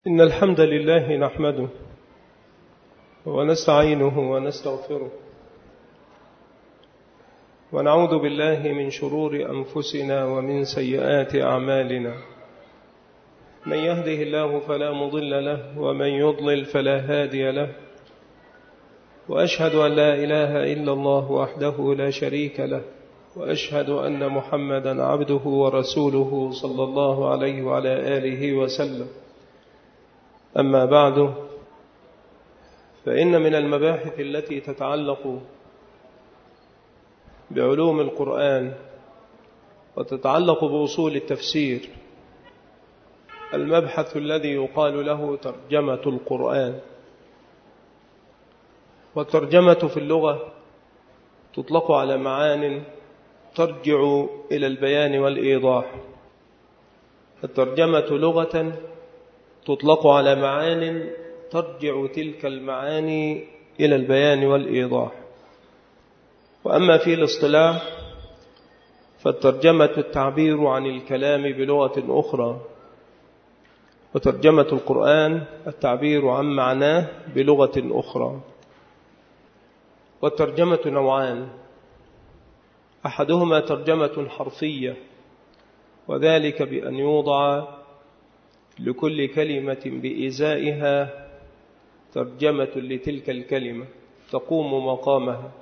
إن الحمد لله نحمده ونستعينه ونستغفره ونعوذ بالله من شرور أنفسنا ومن سيئات أعمالنا. من يهده الله فلا مضل له ومن يضلل فلا هادي له، وأشهد أن لا إله إلا الله وحده لا شريك له، وأشهد أن محمدا عبده ورسوله صلى الله عليه وعلى آله وسلم. أما بعد، فإن من المباحث التي تتعلق بعلوم القرآن وتتعلق بأصول التفسير المبحث الذي يقال له ترجمة القرآن. والترجمة في اللغة تطلق على معان ترجع إلى البيان والإيضاح. الترجمة لغة تطلق على معان ترجع تلك المعاني إلى البيان والإيضاح. وأما في الاصطلاح فالترجمة التعبير عن الكلام بلغة أخرى، وترجمة القرآن التعبير عن معناه بلغة أخرى. والترجمة نوعان: أحدهما ترجمة حرفية، وذلك بأن يوضع لكل كلمة بإزائها ترجمة لتلك الكلمة تقوم مقامها.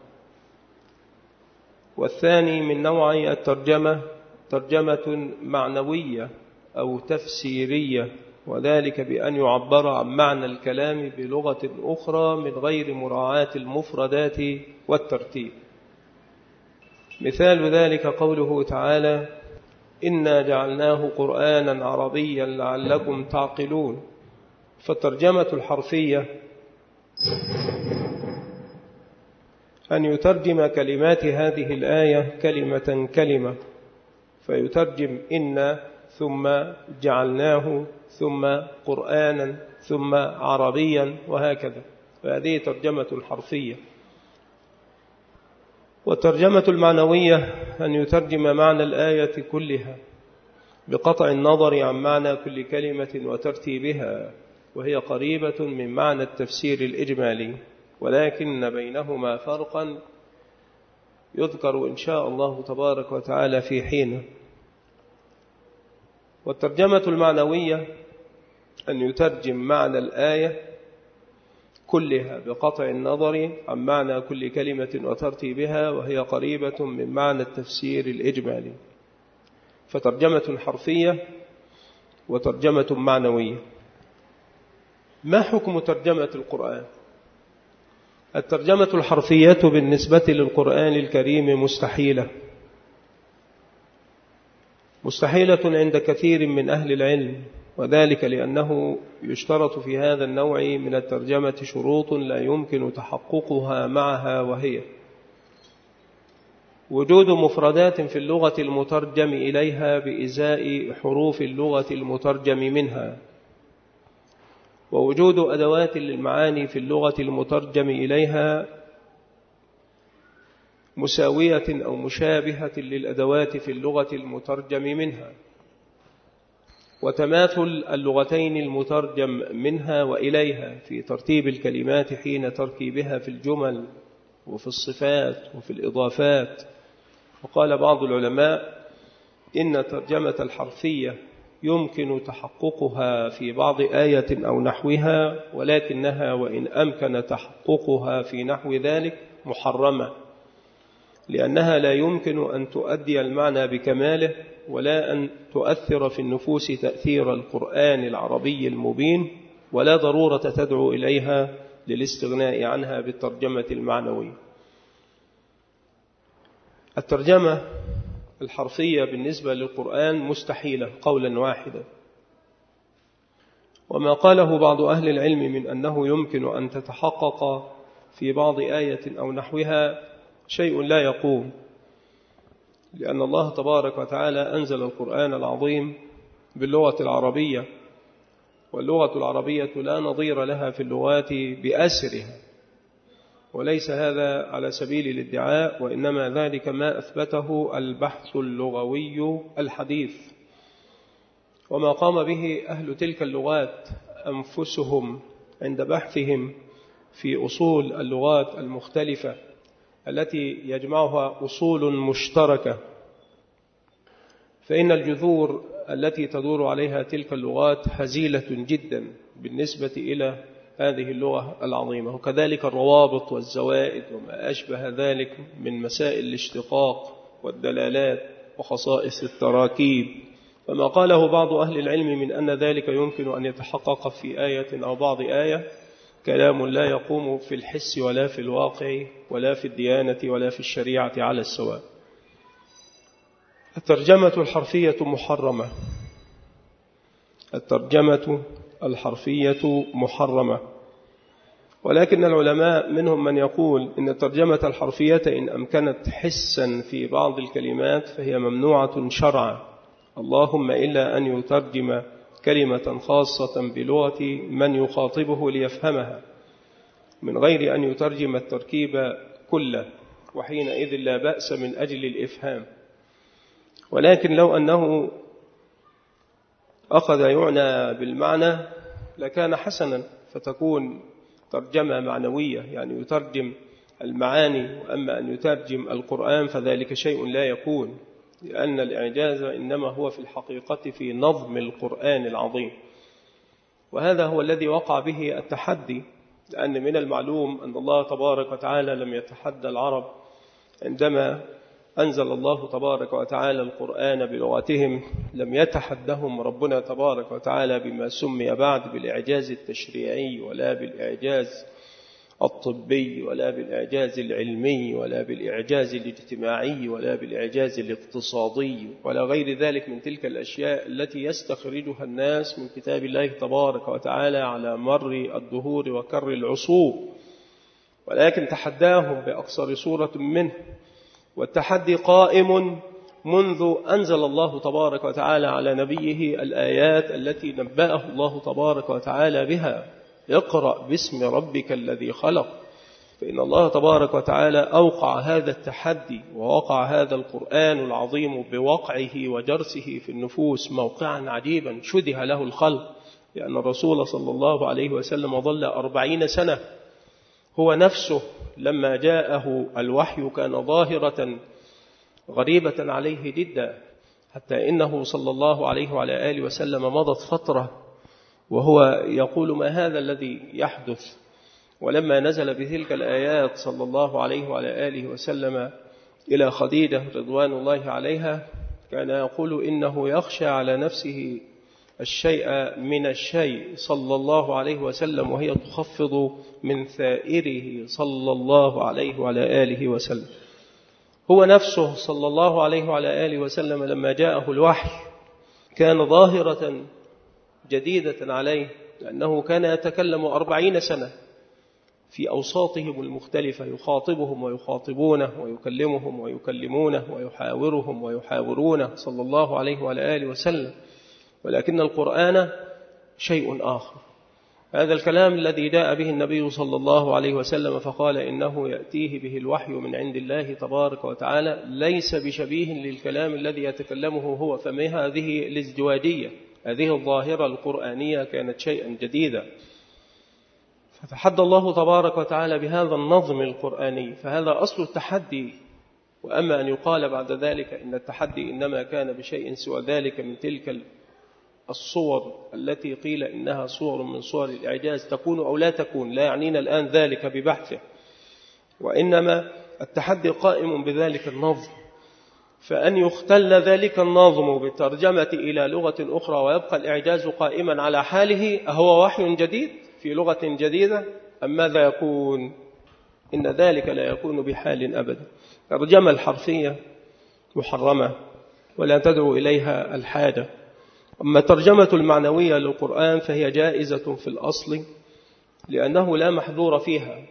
والثاني من نوعي الترجمة ترجمة معنوية أو تفسيرية، وذلك بأن يعبر عن معنى الكلام بلغة أخرى من غير مراعاة المفردات والترتيب. مثال ذلك قوله تعالى: إنا جعلناه قرآنا عربيا لعلكم تعقلون. فالترجمة الحرفية أن يترجم كلمات هذه الآية كلمة كلمة، فيترجم إنا ثم جعلناه ثم قرآنا ثم عربيا وهكذا، فهذه ترجمة حرفية. والترجمة المعنوية أن يترجم معنى الآية كلها بقطع النظر عن معنى كل كلمة وترتيبها، وهي قريبة من معنى التفسير الإجمالي، ولكن بينهما فرقا يذكر إن شاء الله تبارك وتعالى في حين. والترجمة المعنوية أن يترجم معنى الآية كلها بقطع النظر عن معنى كل كلمة وترتيبها، وهي قريبة من معنى التفسير الإجمالي. فترجمة حرفية وترجمة معنوية. ما حكم ترجمة القرآن؟ الترجمة الحرفية بالنسبة للقرآن الكريم مستحيلة عند كثير من أهل العلم، وذلك لأنه يشترط في هذا النوع من الترجمة شروط لا يمكن تحققها معها، وهي وجود مفردات في اللغة المترجم إليها بإزاء حروف اللغة المترجم منها، ووجود أدوات للمعاني في اللغة المترجم إليها مساوية أو مشابهة للأدوات في اللغة المترجم منها، وتماثل اللغتين المترجم منها وإليها في ترتيب الكلمات حين تركيبها في الجمل وفي الصفات وفي الإضافات. وقال بعض العلماء إن الترجمة الحرفية يمكن تحققها في بعض آية أو نحوها، ولكنها وإن أمكن تحققها في نحو ذلك محرمة، لأنها لا يمكن أن تؤدي المعنى بكماله، ولا أن تؤثر في النفوس تأثير القرآن العربي المبين، ولا ضرورة تدعو إليها للاستغناء عنها بالترجمة المعنوية. الترجمة الحرفية بالنسبة للقرآن مستحيلة قولا واحدا، وما قاله بعض أهل العلم من أنه يمكن أن تتحقق في بعض آية أو نحوها شيء لا يقوم، لأن الله تبارك وتعالى أنزل القرآن العظيم باللغة العربية، واللغة العربية لا نظير لها في اللغات بأسرها، وليس هذا على سبيل الادعاء، وإنما ذلك ما أثبته البحث اللغوي الحديث، وما قام به أهل تلك اللغات أنفسهم عند بحثهم في أصول اللغات المختلفة التي يجمعها أصول مشتركة، فإن الجذور التي تدور عليها تلك اللغات هزيلة جدا بالنسبة إلى هذه اللغة العظيمة، وكذلك الروابط والزوائد وما أشبه ذلك من مسائل الاشتقاق والدلالات وخصائص التراكيب. فما قاله بعض أهل العلم من أن ذلك يمكن أن يتحقق في آية أو بعض آية كلام لا يقوم في الحس ولا في الواقع ولا في الديانة ولا في الشريعة على السواء. الترجمة الحرفية محرمة. الترجمة الحرفية محرمة، ولكن العلماء منهم من يقول إن الترجمة الحرفية إن أمكنت حسا في بعض الكلمات فهي ممنوعة شرعا، اللهم إلا أن يترجم كلمة خاصة بلغة من يخاطبه ليفهمها من غير أن يترجم التركيب كله، وحينئذ لا بأس من أجل الإفهام. ولكن لو أنه أخذ يعنى بالمعنى لكان حسنا، فتكون ترجمة معنوية، يعني يترجم المعاني. وأما أن يترجم القرآن فذلك شيء لا يكون، لأن الإعجاز إنما هو في الحقيقة في نظم القرآن العظيم، وهذا هو الذي وقع به التحدي. لأن من المعلوم أن الله تبارك وتعالى لم يتحدى العرب عندما أنزل الله تبارك وتعالى القرآن بلغتهم، لم يتحدهم ربنا تبارك وتعالى بما سمي بعد بالإعجاز التشريعي ولا بالإعجاز الطبي ولا بالإعجاز العلمي ولا بالإعجاز الاجتماعي ولا بالإعجاز الاقتصادي ولا غير ذلك من تلك الأشياء التي يستخرجها الناس من كتاب الله تبارك وتعالى على مر الدهور وكر العصور، ولكن تحداهم بأقصر صورة منه. والتحدي قائم منذ أنزل الله تبارك وتعالى على نبيه الآيات التي نبأه الله تبارك وتعالى بها: اقرأ باسم ربك الذي خلق. فإن الله تبارك وتعالى أوقع هذا التحدي ووقع هذا القرآن العظيم بوقعه وجرسه في النفوس موقعا عجيبا شده له الخلق، لأن الرسول صلى الله عليه وسلم ظل 40 سنة هو نفسه لما جاءه الوحي كان ظاهرة غريبة عليه جدا، حتى إنه صلى الله عليه وعلى آله وسلم مضت فترة وهو يقول ما هذا الذي يحدث. ولما نزل بتلك الآيات صلى الله عليه وعلى آله وسلم إلى خديجة رضوان الله عليها كان يقول إنه يخشى على نفسه الشيء من الشيء صلى الله عليه وسلم وهي تخفض من ثائره صلى الله عليه وعلى آله وسلم. هو نفسه صلى الله عليه وعلى آله وسلم لما جاءه الوحي كان ظاهرة جديدة عليه، لأنه كان يتكلم 40 سنة في أوساطهم المختلفة، يخاطبهم ويخاطبونه ويكلمهم ويكلمونه ويحاورهم ويحاورونه صلى الله عليه وعلى آله وسلم، ولكن القرآن شيء آخر. هذا الكلام الذي جاء به النبي صلى الله عليه وسلم فقال إنه يأتيه به الوحي من عند الله تبارك وتعالى ليس بشبيه للكلام الذي يتكلمه هو، فما هذه الازدواجية، هذه الظاهرة القرآنية كانت شيئا جديدا. فتحدى الله تبارك وتعالى بهذا النظم القرآني، فهذا أصل التحدي. وأما أن يقال بعد ذلك إن التحدي إنما كان بشيء سوى ذلك من تلك الصور التي قيل إنها صور من صور الإعجاز تكون أو لا تكون، لا يعنينا الآن ذلك ببحثه، وإنما التحدي قائم بذلك النظم. فأن يختل ذلك النظم بالترجمة إلى لغة أخرى ويبقى الإعجاز قائما على حاله أهو وحي جديد في لغة جديدة أم ماذا يكون؟ إن ذلك لا يكون بحال أبدا. الترجمة الحرفية محرمة ولا تدعو إليها الحاجة. أما الترجمة المعنوية للقرآن فهي جائزة في الأصل لأنه لا محذور فيها،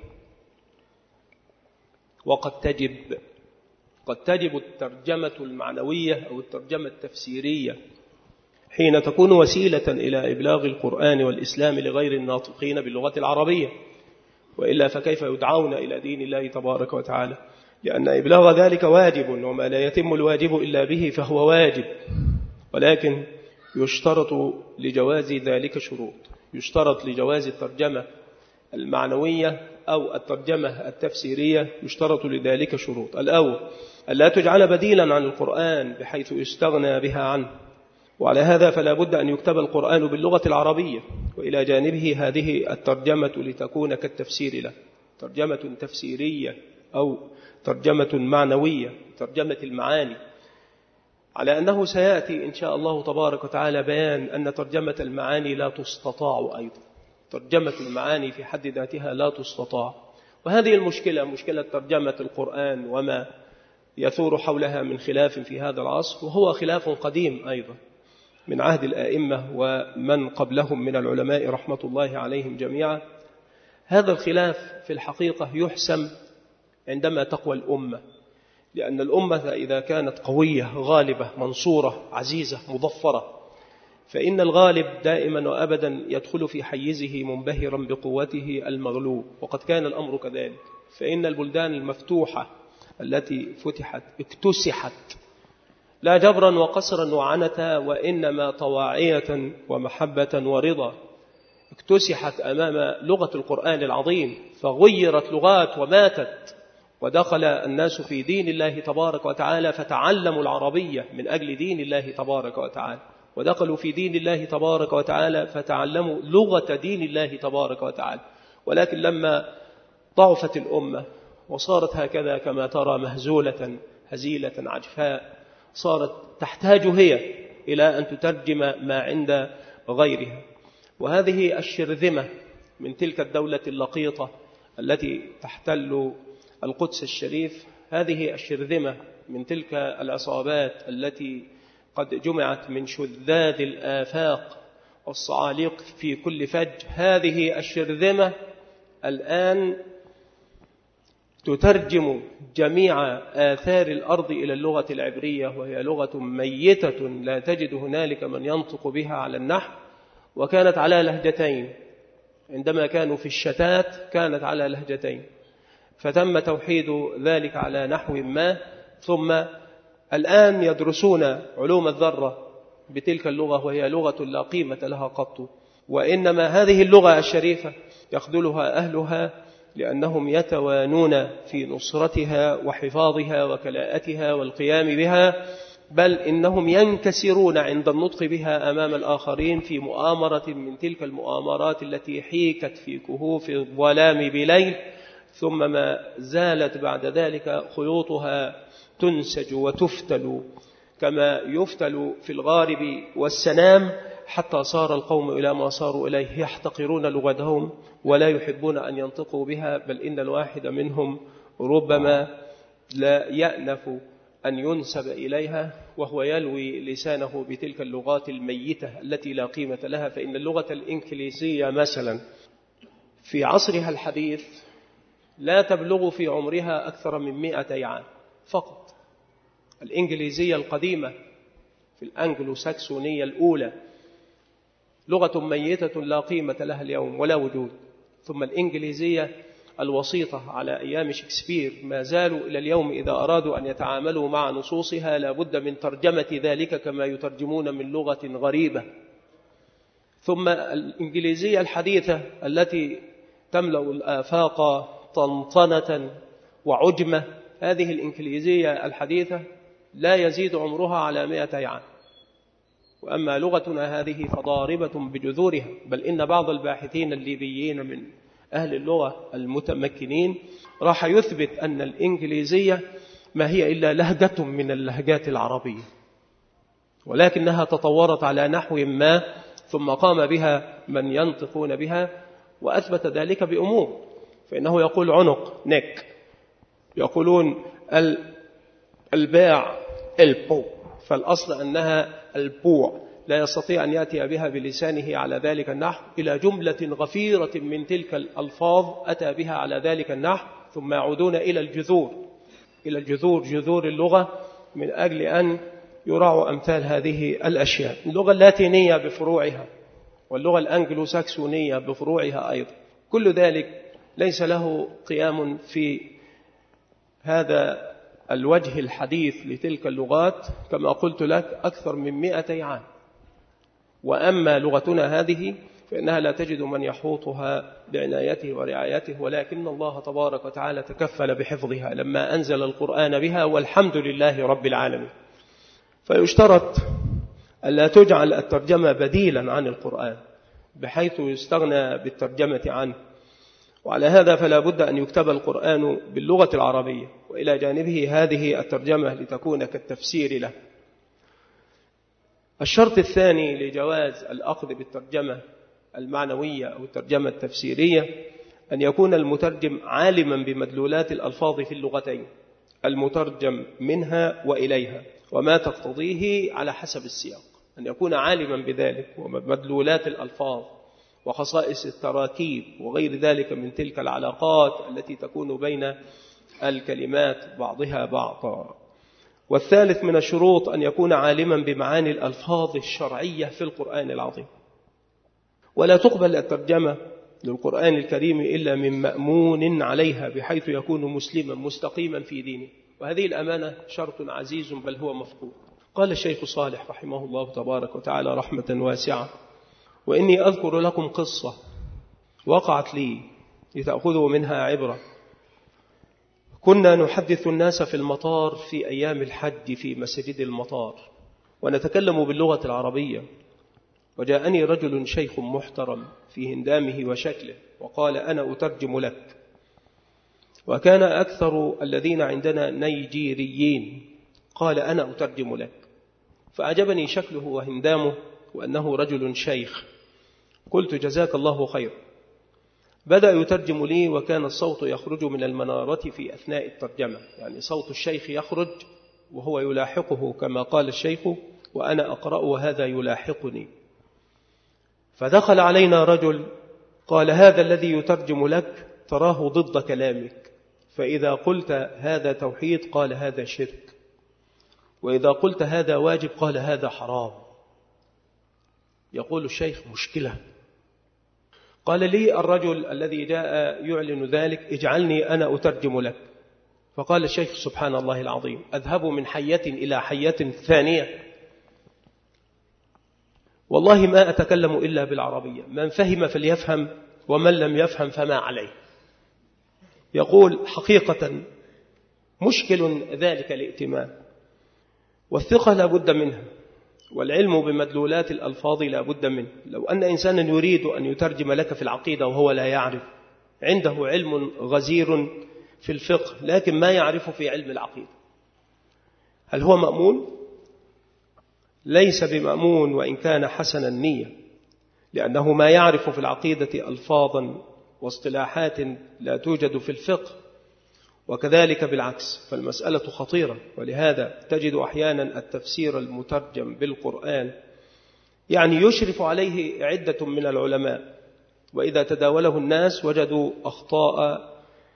وقد تجب الترجمة المعنوية أو الترجمة التفسيرية حين تكون وسيلة إلى إبلاغ القرآن والإسلام لغير الناطقين باللغة العربية، وإلا فكيف يدعون إلى دين الله تبارك وتعالى؟ لأن إبلاغ ذلك واجب، وما لا يتم الواجب إلا به فهو واجب، ولكن يشترط لجواز ذلك شروط. يشترط لجواز الترجمة المعنوية أو الترجمة التفسيرية يشترط لذلك شروط. الأول ألا تجعل بديلا عن القرآن بحيث يستغنى بها عنه، وعلى هذا فلا بد أن يكتب القرآن باللغة العربية، وإلى جانبه هذه الترجمة لتكون كالتفسير له، ترجمة تفسيرية أو ترجمة معنوية، ترجمة المعاني، على أنه سيأتي إن شاء الله تبارك وتعالى بيان أن ترجمة المعاني لا تستطاع أيضا، ترجمة المعاني في حد ذاتها لا تستطاع. وهذه المشكلة، مشكلة ترجمة القرآن وما يثور حولها من خلاف في هذا العصر، وهو خلاف قديم أيضا من عهد الآئمة ومن قبلهم من العلماء رحمة الله عليهم جميعا. هذا الخلاف في الحقيقة يحسم عندما تقوى الأمة، لأن الأمة إذا كانت قوية غالبة منصورة عزيزة مظفرة، فإن الغالب دائما وأبدا يدخل في حيزه منبهرا بقوته المغلوب، وقد كان الأمر كذلك. فإن البلدان المفتوحة التي فتحت اكتسحت لا جبرا وقصرا وعنتا، وإنما طواعية ومحبة ورضا، اكتسحت أمام لغة القرآن العظيم، فغيرت لغات وماتت، ودخل الناس في دين الله تبارك وتعالى فتعلموا العربية من أجل دين الله تبارك وتعالى، ودخلوا في دين الله تبارك وتعالى فتعلموا لغة دين الله تبارك وتعالى. ولكن لما ضعفت الأمة وصارت هكذا كما ترى مهزولة هزيلة عجفاء، صارت تحتاج هي إلى أن تترجم ما عند غيرها. وهذه الشرذمة من تلك الدولة اللقيطة التي تحتل القدس الشريف، هذه الشرذمة من تلك العصابات التي قد جمعت من شذاذ الآفاق والصعاليق في كل فج، هذه الشرذمة الآن تترجم جميع آثار الأرض إلى اللغة العبرية، وهي لغة ميتة لا تجد هنالك من ينطق بها على النحو، وكانت على لهجتين، عندما كانوا في الشتات كانت على لهجتين، فتم توحيد ذلك على نحو ما، ثم الآن يدرسون علوم الذرة بتلك اللغة، وهي لغة لا قيمة لها قط، وإنما هذه اللغة الشريفة يخذلها أهلها لأنهم يتوانون في نصرتها وحفاظها وكلاءتها والقيام بها، بل إنهم ينكسرون عند النطق بها أمام الآخرين في مؤامرة من تلك المؤامرات التي حيكت في كهوف الظلام بليل، ثم ما زالت بعد ذلك خيوطها تنسج وتفتل كما يفتل في الغارب والسنام، حتى صار القوم إلى ما صاروا إليه، يحتقرون لغتهم ولا يحبون أن ينطقوا بها، بل إن الواحد منهم ربما لا يأنف أن ينسب إليها وهو يلوي لسانه بتلك اللغات الميتة التي لا قيمة لها. فإن اللغة الإنكليزية مثلا في عصرها الحديث لا تبلغ في عمرها أكثر من 100 عام فقط. الإنجليزية القديمة في الأنجلو ساكسونية الأولى لغة ميتة لا قيمة لها اليوم ولا وجود. ثم الإنجليزية الوسيطة على أيام شكسبير ما زالوا إلى اليوم إذا أرادوا أن يتعاملوا مع نصوصها لا بد من ترجمة ذلك كما يترجمون من لغة غريبة. ثم الإنجليزية الحديثة التي تملأ الآفاق طنطنة وعجمة، هذه الإنجليزية الحديثة لا يزيد عمرها على 100 عام. وأما لغتنا هذه فضاربة بجذورها، بل إن بعض الباحثين الليبيين من أهل اللغة المتمكنين راح يثبت أن الإنجليزية ما هي إلا لهجة من اللهجات العربية، ولكنها تطورت على نحو ما ثم قام بها من ينطقون بها وأثبت ذلك بأمور. فإنه يقول عنق نك، يقولون الباع البو، فالأصل أنها البوع، لا يستطيع أن يأتي بها بلسانه على ذلك النحو إلى جملة غفيرة من تلك الألفاظ أتى بها على ذلك النحو، ثم يعودون إلى الجذور جذور اللغة من أجل أن يراعوا أمثال هذه الأشياء. اللغة اللاتينية بفروعها واللغة الأنجلو ساكسونية بفروعها أيضا، كل ذلك ليس له قيام في هذا الوجه الحديث لتلك اللغات كما قلت لك أكثر من 200 عام. وأما لغتنا هذه فإنها لا تجد من يحوطها بعنايته ورعايته، ولكن الله تبارك وتعالى تكفل بحفظها لما أنزل القرآن بها، والحمد لله رب العالمين. فيشترط ألا تجعل الترجمة بديلا عن القرآن بحيث يستغنى بالترجمة عنه، وعلى هذا فلا بد أن يكتب القرآن باللغة العربية، وإلى جانبه هذه الترجمة لتكون كالتفسير له. الشرط الثاني لجواز الأخذ بالترجمة المعنوية أو الترجمة التفسيرية أن يكون المترجم عالما بمدلولات الألفاظ في اللغتين، المترجم منها وإليها، وما تقتضيه على حسب السياق، أن يكون عالما بذلك ومدلولات الألفاظ وخصائص التراكيب وغير ذلك من تلك العلاقات التي تكون بين الكلمات بعضها بعضا. والثالث من الشروط أن يكون عالما بمعاني الألفاظ الشرعية في القرآن العظيم. ولا تقبل الترجمة للقرآن الكريم إلا من مأمون عليها بحيث يكون مسلما مستقيما في دينه، وهذه الأمانة شرط عزيز بل هو مفقود. قال الشيخ صالح رحمه الله تبارك وتعالى رحمة واسعة: وإني أذكر لكم قصة وقعت لي لتأخذوا منها عبرة. كنا نحدث الناس في المطار في أيام الحج في مسجد المطار، ونتكلم باللغة العربية، وجاءني رجل شيخ محترم في هندامه وشكله وقال: أنا أترجم لك. وكان أكثر الذين عندنا نيجيريين. قال: أنا أترجم لك. فأعجبني شكله وهندامه وأنه رجل شيخ. قلت: جزاك الله خير. بدأ يترجم لي، وكان الصوت يخرج من المنارة في أثناء الترجمة، يعني صوت الشيخ يخرج وهو يلاحقه كما قال الشيخ، وأنا أقرأ وهذا يلاحقني. فدخل علينا رجل قال: هذا الذي يترجم لك تراه ضد كلامك، فإذا قلت هذا توحيد قال هذا شرك، وإذا قلت هذا واجب قال هذا حرام. يقول الشيخ: مشكلة. قال لي الرجل الذي جاء يعلن ذلك: اجعلني أنا أترجم لك. فقال الشيخ: سبحان الله العظيم، أذهب من حية إلى حية ثانية، والله ما أتكلم إلا بالعربية، من فهم فليفهم ومن لم يفهم فما عليه. يقول: حقيقة مشكل ذلك الائتمان، والثقة لا بد منها، والعلم بمدلولات الألفاظ لا بد منه. لو أن إنسانا يريد أن يترجم لك في العقيدة وهو لا يعرف، عنده علم غزير في الفقه لكن ما يعرف في علم العقيدة، هل هو مأمون؟ ليس بمأمون وإن كان حسن النية، لأنه ما يعرف في العقيدة ألفاظا واصطلاحات لا توجد في الفقه، وكذلك بالعكس، فالمسألة خطيرة. ولهذا تجد أحيانا التفسير المترجم بالقرآن يعني يشرف عليه عدة من العلماء، وإذا تداوله الناس وجدوا أخطاء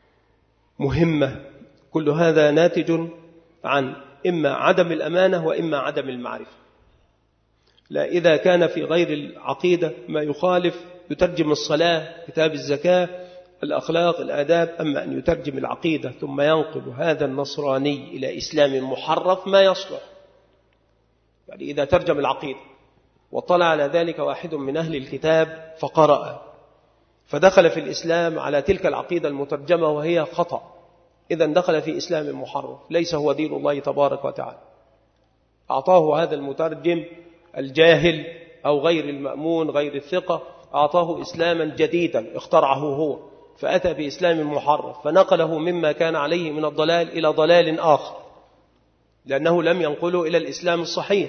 مهمة، كل هذا ناتج عن إما عدم الأمانة وإما عدم المعرفة. لا، إذا كان في غير العقيدة ما يخالف يترجم الصلاة، كتاب الزكاة، الأخلاق، الآداب، أما أن يترجم العقيدة ثم ينقل هذا النصراني إلى إسلام محرف ما يصلح. يعني إذا ترجم العقيدة وطلع على ذلك واحد من أهل الكتاب فقرأ فدخل في الإسلام على تلك العقيدة المترجمة وهي خطأ، إذن دخل في إسلام محرف ليس هو دين الله تبارك وتعالى. أعطاه هذا المترجم الجاهل أو غير المأمون غير الثقة، أعطاه إسلاما جديدا اخترعه هو، فأتى بإسلام محرف فنقله مما كان عليه من الضلال إلى ضلال آخر، لأنه لم ينقله إلى الإسلام الصحيح.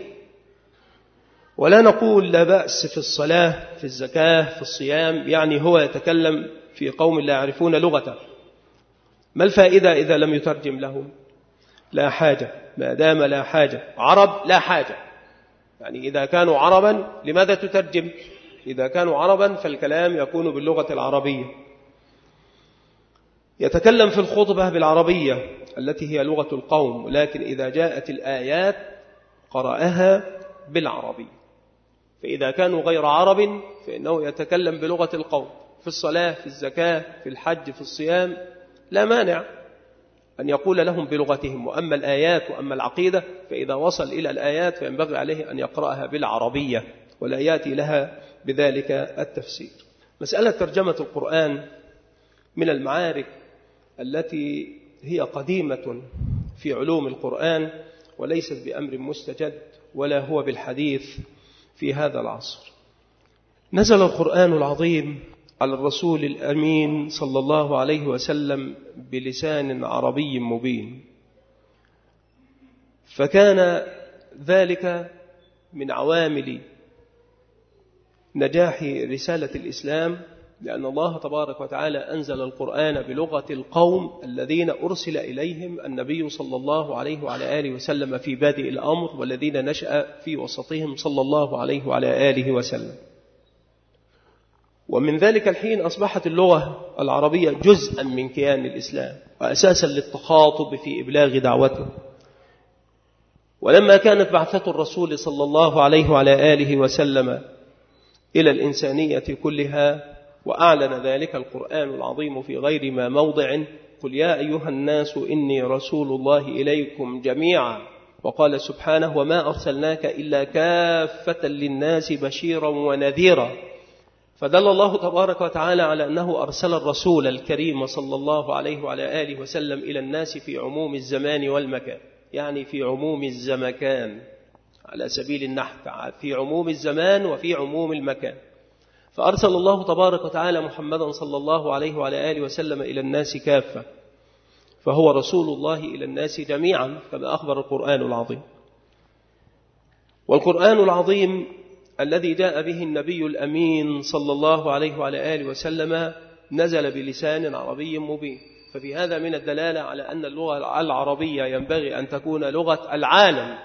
ولا نقول لا بأس في الصلاة، في الزكاة، في الصيام، يعني هو يتكلم في قوم لا يعرفون لغته، ما الفائدة إذا لم يترجم لهم؟ لا حاجة، ما دام لا حاجة. عرب لا حاجة، يعني إذا كانوا عربا لماذا تترجم؟ إذا كانوا عربا فالكلام يكون باللغة العربية. يتكلم في الخطبة بالعربية التي هي لغة القوم، ولكن إذا جاءت الآيات قرأها بالعربية. فإذا كانوا غير عرب فإنه يتكلم بلغة القوم في الصلاة، في الزكاة، في الحج، في الصيام، لا مانع أن يقول لهم بلغتهم. وأما الآيات وأما العقيدة فإذا وصل إلى الآيات فينبغي عليه أن يقرأها بالعربية ولا يأتي لها بذلك التفسير. مسألة ترجمة القرآن من المعارك التي هي قديمة في علوم القرآن وليست بأمر مستجد ولا هو بالحديث في هذا العصر. نزل القرآن العظيم على الرسول الأمين صلى الله عليه وسلم بلسان عربي مبين، فكان ذلك من عوامل نجاح رسالة الإسلام، لأن الله تبارك وتعالى أنزل القرآن بلغة القوم الذين أرسل إليهم النبي صلى الله عليه وعلى آله وسلم في بادئ الأمر، والذين نشأ في وسطهم صلى الله عليه وعلى آله وسلم. ومن ذلك الحين أصبحت اللغة العربية جزءا من كيان الإسلام وأساسا للتخاطب في إبلاغ دعوته. ولما كانت بعثة الرسول صلى الله عليه وعلى آله وسلم إلى الإنسانية كلها، وأعلن ذلك القرآن العظيم في غير ما موضع: قل يا أيها الناس إني رسول الله إليكم جميعا. وقال سبحانه: وما أرسلناك إلا كافة للناس بشيرا ونذيرا. فدل الله تبارك وتعالى على أنه أرسل الرسول الكريم صلى الله عليه وعلى آله وسلم إلى الناس في عموم الزمان والمكان، يعني في عموم الزمكان على سبيل النحو، في عموم الزمان وفي عموم المكان. فأرسل الله تبارك وتعالى محمدا صلى الله عليه وعلى آله وسلم إلى الناس كافة، فهو رسول الله إلى الناس جميعا كما أخبر القرآن العظيم. والقرآن العظيم الذي جاء به النبي الأمين صلى الله عليه وعلى آله وسلم نزل بلسان عربي مبين، ففي هذا من الدلالة على أن اللغة العربية ينبغي أن تكون لغة العالم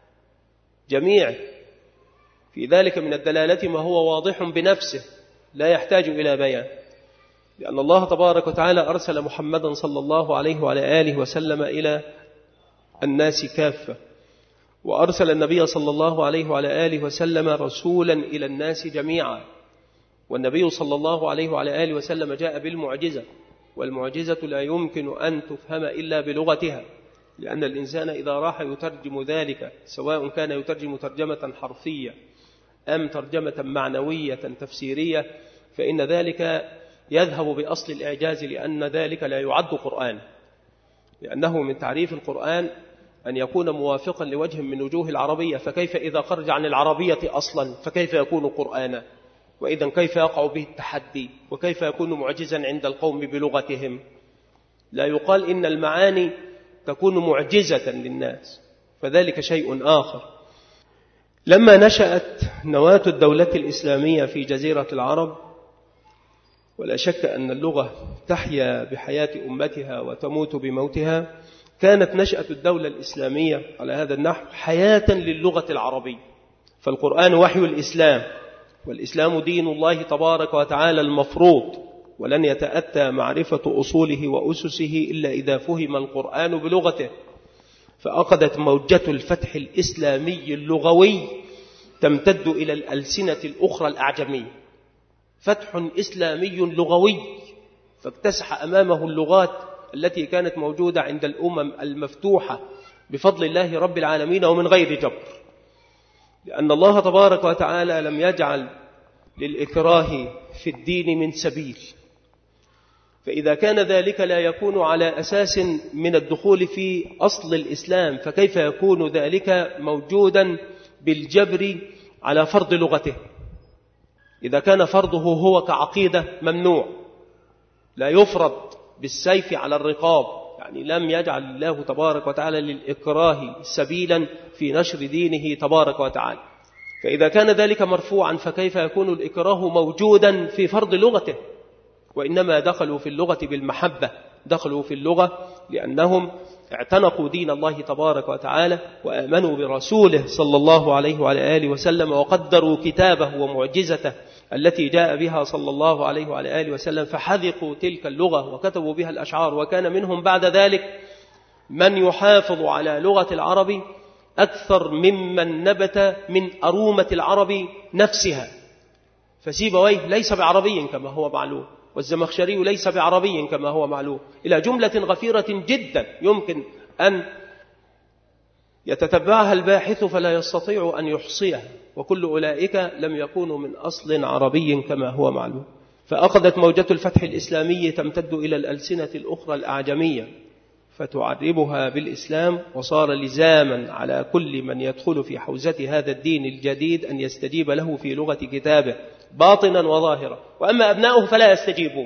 جميع. في ذلك من الدلالة ما هو واضح بنفسه لا يحتاج إلى بيان، لأن الله تبارك وتعالى أرسل محمدا صلى الله عليه وعلى آله وسلم إلى الناس كافة، وأرسل النبي صلى الله عليه وعلى آله وسلم رسولا إلى الناس جميعا. والنبي صلى الله عليه وعلى آله وسلم جاء بالمعجزة، والمعجزة لا يمكن أن تفهم إلا بلغتها، لأن الإنسان إذا راح يترجم ذلك، سواء كان يترجم ترجمة حرفية أم ترجمة معنوية تفسيرية، فإن ذلك يذهب بأصل الإعجاز، لأن ذلك لا يعد قرآن، لأنه من تعريف القرآن أن يكون موافقا لوجه من وجوه العربية، فكيف إذا خرج عن العربية أصلا فكيف يكون قرآنا؟ وإذا كيف يقع به التحدي؟ وكيف يكون معجزا عند القوم بلغتهم؟ لا يقال إن المعاني تكون معجزة للناس، فذلك شيء آخر. لما نشأت نواة الدولة الإسلامية في جزيرة العرب، ولا شك أن اللغة تحيا بحياة أمتها وتموت بموتها، كانت نشأة الدولة الإسلامية على هذا النحو حياة للغة العربية. فالقرآن وحي الإسلام، والإسلام دين الله تبارك وتعالى المفروض، ولن يتأتى معرفة أصوله وأسسه إلا إذا فهم القرآن بلغته. فأخذت موجة الفتح الإسلامي اللغوي تمتد إلى الألسنة الأخرى الأعجمية، فتح إسلامي لغوي، فاكتسح أمامه اللغات التي كانت موجودة عند الأمم المفتوحة بفضل الله رب العالمين ومن غير جبر، لأن الله تبارك وتعالى لم يجعل للإكراه في الدين من سبيل. فإذا كان ذلك لا يكون على أساس من الدخول في أصل الإسلام، فكيف يكون ذلك موجودا بالجبر على فرض لغته؟ إذا كان فرضه هو كعقيدة ممنوع، لا يفرض بالسيف على الرقاب، يعني لم يجعل الله تبارك وتعالى للإكراه سبيلا في نشر دينه تبارك وتعالى. فإذا كان ذلك مرفوعا، فكيف يكون الإكراه موجودا في فرض لغته؟ وإنما دخلوا في اللغة بالمحبة، دخلوا في اللغة لأنهم اعتنقوا دين الله تبارك وتعالى وآمنوا برسوله صلى الله عليه وعلى آله وسلم، وقدروا كتابه ومعجزته التي جاء بها صلى الله عليه وعلى آله وسلم، فحذقوا تلك اللغة وكتبوا بها الأشعار. وكان منهم بعد ذلك من يحافظ على لغة العرب أكثر ممن نبت من أرومة العرب نفسها. فسيبويه ليس بعربي كما هو معلوم، والزمخشري ليس بعربي كما هو معلوم، إلى جملة غفيرة جدا يمكن أن يتتبعها الباحث فلا يستطيع أن يحصيها، وكل أولئك لم يكونوا من أصل عربي كما هو معلوم. فأخذت موجة الفتح الإسلامي تمتد إلى الألسنة الأخرى الأعجمية فتعربها بالإسلام، وصار لزاما على كل من يدخل في حوزة هذا الدين الجديد أن يستجيب له في لغة كتابه باطنا وظاهرا. وأما أبناؤه فلا يستجيبون.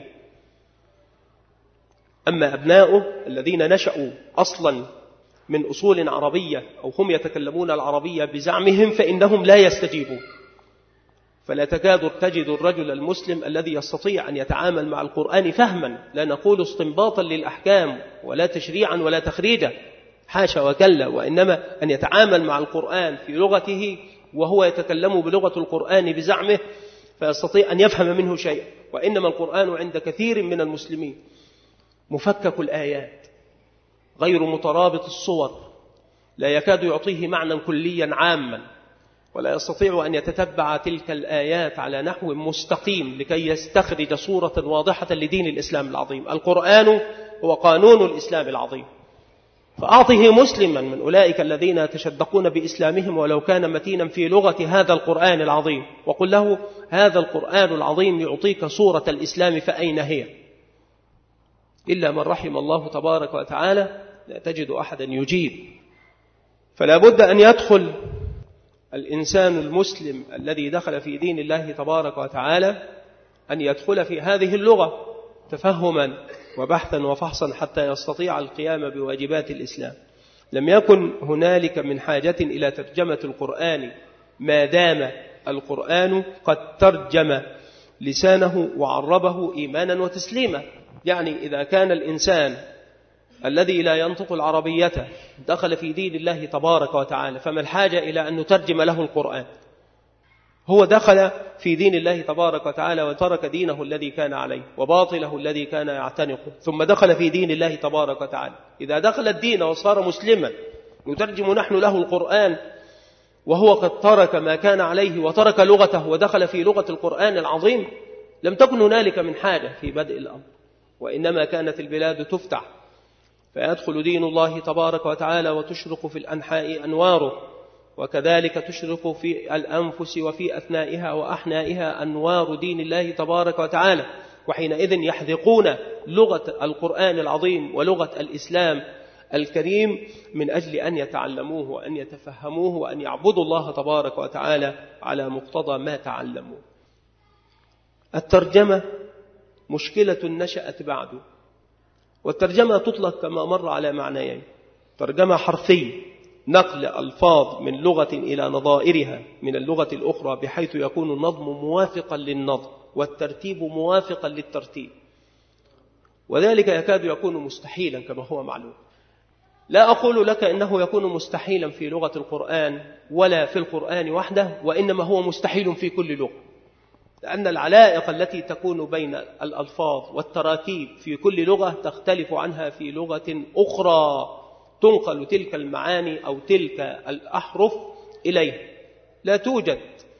أما أبناؤه الذين نشأوا أصلا من أصول عربية أو هم يتكلمون العربية بزعمهم فإنهم لا يستجيبون. فلا تكاد تجد الرجل المسلم الذي يستطيع أن يتعامل مع القرآن فهما، لا نقول استنباطا للأحكام ولا تشريعا ولا تخريجا، حاشا وكلا، وإنما أن يتعامل مع القرآن في لغته وهو يتكلم بلغة القرآن بزعمه فيستطيع أن يفهم منه شيئا. وإنما القرآن عند كثير من المسلمين مفكك الآيات، غير مترابط الصور، لا يكاد يعطيه معنى كليا عاما، ولا يستطيع أن يتتبع تلك الآيات على نحو مستقيم لكي يستخرج صورة واضحة لدين الإسلام العظيم. القرآن هو قانون الإسلام العظيم، فأعطه مسلما من أولئك الذين يتشدقون بإسلامهم ولو كان متينا في لغة هذا القرآن العظيم، وقل له هذا القرآن العظيم يعطيك صورة الإسلام فأين هي؟ إلا من رحم الله تبارك وتعالى لا تجد أحدا يجيب. فلا بد أن يدخل الإنسان المسلم الذي دخل في دين الله تبارك وتعالى أن يدخل في هذه اللغة تفهما وبحثا وفحصا حتى يستطيع القيام بواجبات الإسلام. لم يكن هنالك من حاجة إلى ترجمة القرآن ما دام القرآن قد ترجم لسانه وعربه إيمانا وتسليما. يعني إذا كان الإنسان الذي لا ينطق العربية دخل في دين الله تبارك وتعالى فما الحاجة إلى أن نترجم له القرآن؟ هو دخل في دين الله تبارك وتعالى وترك دينه الذي كان عليه وباطله الذي كان يعتنقه، ثم دخل في دين الله تبارك وتعالى. إذا دخل الدين وصار مسلما نترجم نحن له القرآن وهو قد ترك ما كان عليه وترك لغته ودخل في لغة القرآن العظيم، لم تكن هنالك من حاجة في بدء الأمر، وإنما كانت البلاد تفتح فيدخل دين الله تبارك وتعالى وتشرق في الأنحاء أنواره، وكذلك تشرق في الأنفس وفي أثنائها وأحنائها أنوار دين الله تبارك وتعالى. وحينئذ يحذقون لغة القرآن العظيم ولغة الإسلام الكريم من أجل أن يتعلموه وأن يتفهموه وأن يعبدوا الله تبارك وتعالى على مقتضى ما تعلموه. الترجمة مشكلة نشأت بعده، والترجمة تطلق كما مر على معنيين: ترجمة حرفية، نقل ألفاظ من لغة إلى نظائرها من اللغة الأخرى بحيث يكون النظم موافقا للنظم والترتيب موافقا للترتيب، وذلك يكاد يكون مستحيلا كما هو معلوم. لا أقول لك إنه يكون مستحيلا في لغة القرآن ولا في القرآن وحده، وإنما هو مستحيل في كل لغة، لأن العلائق التي تكون بين الألفاظ والتراكيب في كل لغة تختلف عنها في لغة أخرى تنقل تلك المعاني أو تلك الأحرف إليها. لا توجد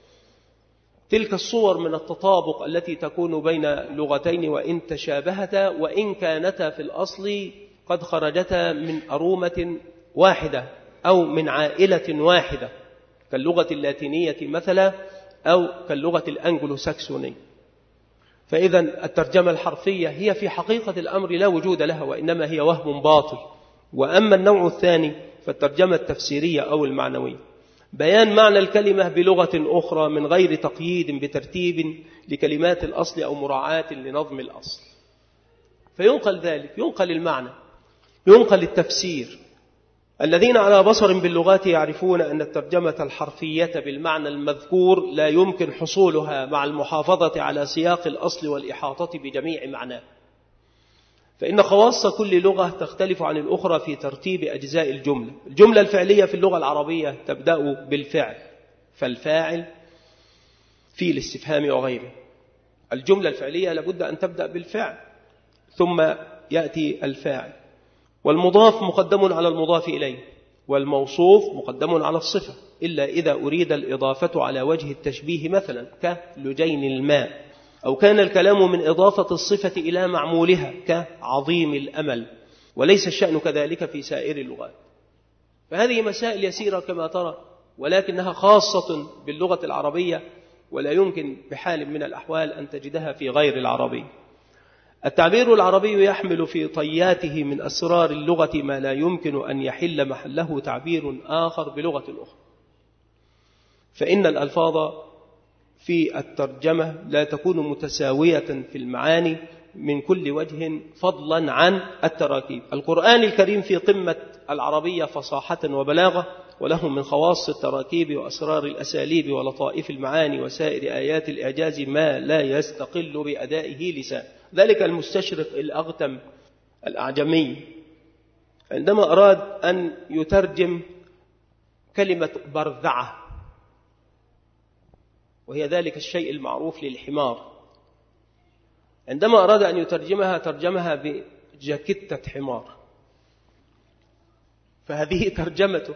تلك الصور من التطابق التي تكون بين لغتين وإن تشابهتا وإن كانتا في الأصل قد خرجتا من أرومة واحدة أو من عائلة واحدة، كاللغة اللاتينية مثلا أو كاللغة الأنجلو ساكسونية. فإذا الترجمة الحرفية هي في حقيقة الأمر لا وجود لها، وإنما هي وهم باطل. وأما النوع الثاني فالترجمة التفسيرية أو المعنوية، بيان معنى الكلمة بلغة أخرى من غير تقييد بترتيب لكلمات الأصل أو مراعاة لنظم الأصل، فينقل ذلك، ينقل المعنى، ينقل التفسير. الذين على بصر باللغات يعرفون أن الترجمة الحرفية بالمعنى المذكور لا يمكن حصولها مع المحافظة على سياق الأصل والإحاطة بجميع معناه، فإن خواص كل لغة تختلف عن الأخرى في ترتيب أجزاء الجملة. الجملة الفعلية في اللغة العربية تبدأ بالفعل، فالفاعل في الاستفهام وغيره. الجملة الفعلية لابد أن تبدأ بالفعل ثم يأتي الفاعل، والمضاف مقدم على المضاف إليه، والموصوف مقدم على الصفة، إلا إذا أريد الإضافة على وجه التشبيه، مثلا كلجين الماء، أو كان الكلام من إضافة الصفة إلى معمولها كعظيم الأمل، وليس الشأن كذلك في سائر اللغات. فهذه مسائل يسيرة كما ترى، ولكنها خاصة باللغة العربية، ولا يمكن بحال من الأحوال أن تجدها في غير العربي. التعبير العربي يحمل في طياته من أسرار اللغة ما لا يمكن أن يحل محله تعبير آخر بلغة أخرى. فإن الألفاظ في الترجمة لا تكون متساوية في المعاني من كل وجه فضلا عن التراكيب. القرآن الكريم في قمة العربية فصاحة وبلاغة، وله من خواص التراكيب وأسرار الأساليب ولطائف المعاني وسائر آيات الإعجاز ما لا يستقل بأدائه لسان. ذلك المستشرق الأغتم الأعجمي عندما أراد أن يترجم كلمة برذعة، وهي ذلك الشيء المعروف للحمار، عندما أراد أن يترجمها ترجمها بجاكيتة حمار، فهذه ترجمته.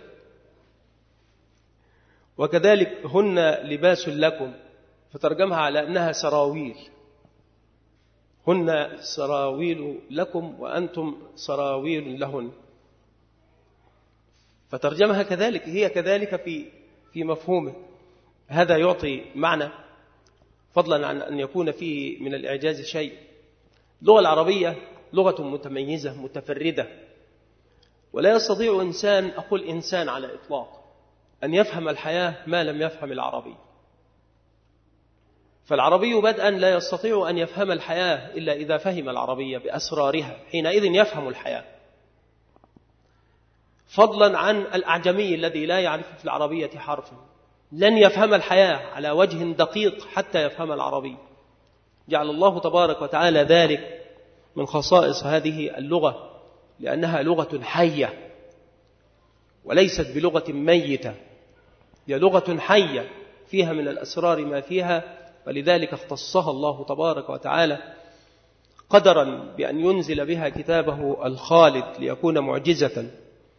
وكذلك هن لباس لكم، فترجمها على أنها سراويل، هن سراويل لكم وأنتم سراويل لهن، فترجمها كذلك، هي كذلك في مفهومه. هذا يعطي معنى فضلا عن أن يكون فيه من الإعجاز شيء. اللغة العربية لغة متميزة متفردة، ولا يستطيع إنسان، أقول إنسان على إطلاق، أن يفهم الحياة ما لم يفهم العربي. فالعربي بدءا لا يستطيع أن يفهم الحياة إلا إذا فهم العربية بأسرارها، حينئذ يفهم الحياة، فضلا عن الأعجمي الذي لا يعرف في العربية حرفا، لن يفهم الحياة على وجه دقيق حتى يفهم العربي. جعل الله تبارك وتعالى ذلك من خصائص هذه اللغة، لأنها لغة حية وليست بلغة ميتة، هي لغة حية فيها من الأسرار ما فيها، ولذلك اختصها الله تبارك وتعالى قدرا بأن ينزل بها كتابه الخالد ليكون معجزة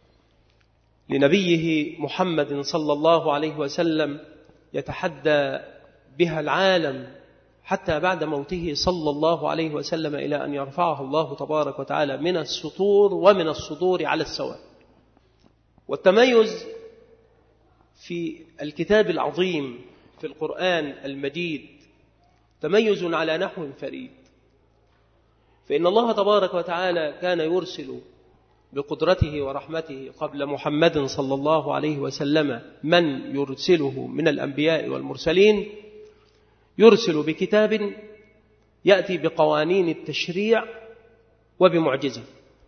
لنبيه محمد صلى الله عليه وسلم، يتحدى بها العالم حتى بعد موته صلى الله عليه وسلم إلى أن يرفعه الله تبارك وتعالى من السطور ومن الصدور على السواء. والتميز في الكتاب العظيم في القرآن المجيد تميز على نحو فريد، فإن الله تبارك وتعالى كان يرسل بقدرته ورحمته قبل محمد صلى الله عليه وسلم من يرسله من الأنبياء والمرسلين، يرسل بكتاب يأتي بقوانين التشريع وبمعجزة،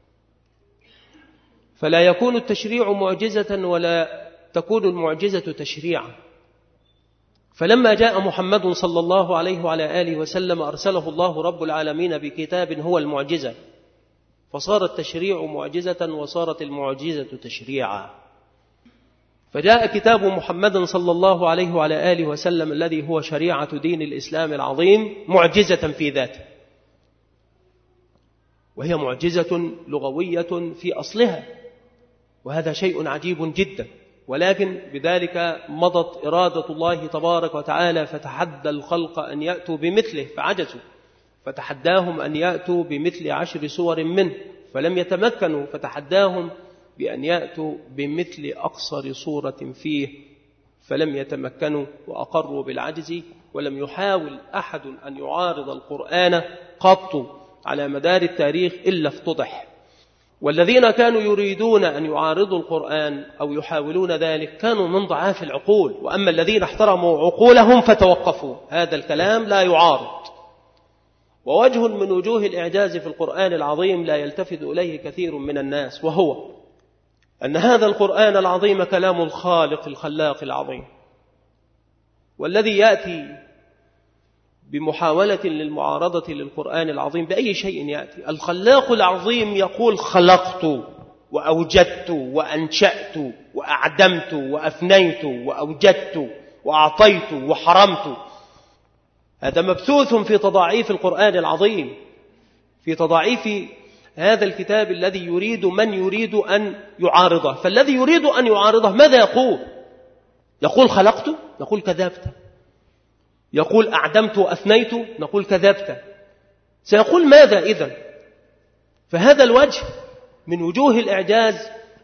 فلا يكون التشريع معجزة ولا تكون المعجزة تشريعا. فلما جاء محمد صلى الله عليه وعلى آله وسلم أرسله الله رب العالمين بكتاب هو المعجزة، فصار التشريع معجزة وصارت المعجزة تشريعا. فجاء كتاب محمد صلى الله عليه وعلى آله وسلم الذي هو شريعة دين الإسلام العظيم معجزة في ذاته، وهي معجزة لغوية في أصلها، وهذا شيء عجيب جدا. ولكن بذلك مضت إرادة الله تبارك وتعالى، فتحدى الخلق أن يأتوا بمثله فعجزوا، فتحداهم أن يأتوا بمثل 10 سور منه فلم يتمكنوا، فتحداهم بأن يأتوا بمثل أقصر سورة فيه فلم يتمكنوا وأقروا بالعجز. ولم يحاول أحد أن يعارض القرآن قط على مدار التاريخ إلا افتضح. والذين كانوا يريدون أن يعارضوا القرآن أو يحاولون ذلك كانوا من ضعاف العقول، وأما الذين احترموا عقولهم فتوقفوا. هذا الكلام لا يعارض. ووجه من وجوه الإعجاز في القرآن العظيم لا يلتفت إليه كثير من الناس، وهو أن هذا القرآن العظيم كلام الخالق الخلاق العظيم، والذي يأتي بمحاولة للمعارضة للقرآن العظيم بأي شيء يأتي. الخلاق العظيم يقول خلقت وأوجدت وأنشأت وأعدمت وأفنيت وأوجدت وأعطيت وحرمت. هذا مبثوث في تضاعيف القرآن العظيم، في تضاعيف هذا الكتاب الذي يريد من يريد أن يعارضه. فالذي يريد أن يعارضه ماذا يقول؟ يقول خلقت، نقول كذبت. يقول أعدمت وأفنيت، نقول كذبت. سيقول ماذا إذن؟ فهذا الوجه من وجوه الإعجاز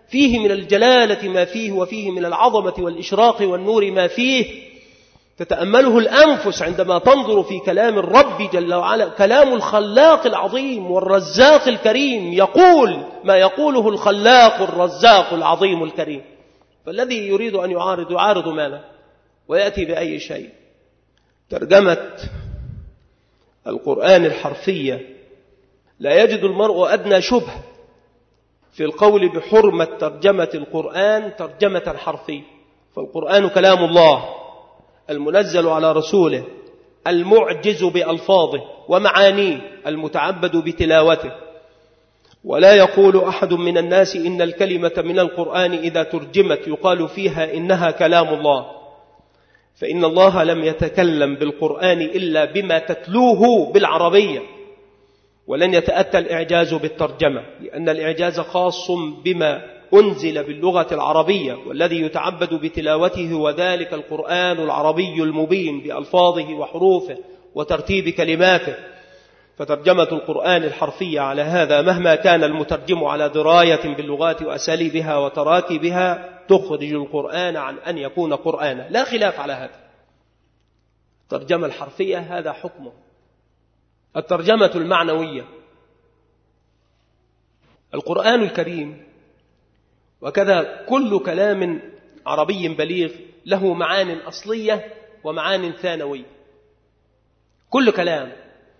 فيه من الجلالة ما فيه، وفيه من العظمة والإشراق والنور ما فيه تتأمله الأنفس عندما تنظر في كلام الرب جل وعلا، كلام الخلاق العظيم والرزاق الكريم، يقول ما يقوله الخلاق الرزاق العظيم الكريم. فالذي يريد أن يعارض ماذا؟ ويأتي بأي شيء. ترجمة القرآن الحرفية لا يجد المرء أدنى شبهة في القول بحرمة ترجمة القرآن ترجمة حرفية، فالقرآن كلام الله المنزل على رسوله المعجز بألفاظه ومعانيه المتعبد بتلاوته. ولا يقول أحد من الناس إن الكلمة من القرآن إذا ترجمت يقال فيها إنها كلام الله، فإن الله لم يتكلم بالقرآن إلا بما تتلوه بالعربية، ولن يتأتى الإعجاز بالترجمة، لأن الإعجاز خاص بما أنزل باللغة العربية، والذي يتعبد بتلاوته وذلك القرآن العربي المبين بألفاظه وحروفه وترتيب كلماته. فترجمة القرآن الحرفية على هذا مهما كان المترجم على دراية باللغات وأساليبها وتراكيبها تخرج القرآن عن أن يكون قرآنا، لا خلاف على هذا. الترجمة الحرفية هذا حكمه. الترجمة المعنوية، القرآن الكريم وكذا كل كلام عربي بليغ له معان أصلية ومعان ثانوية. كل كلام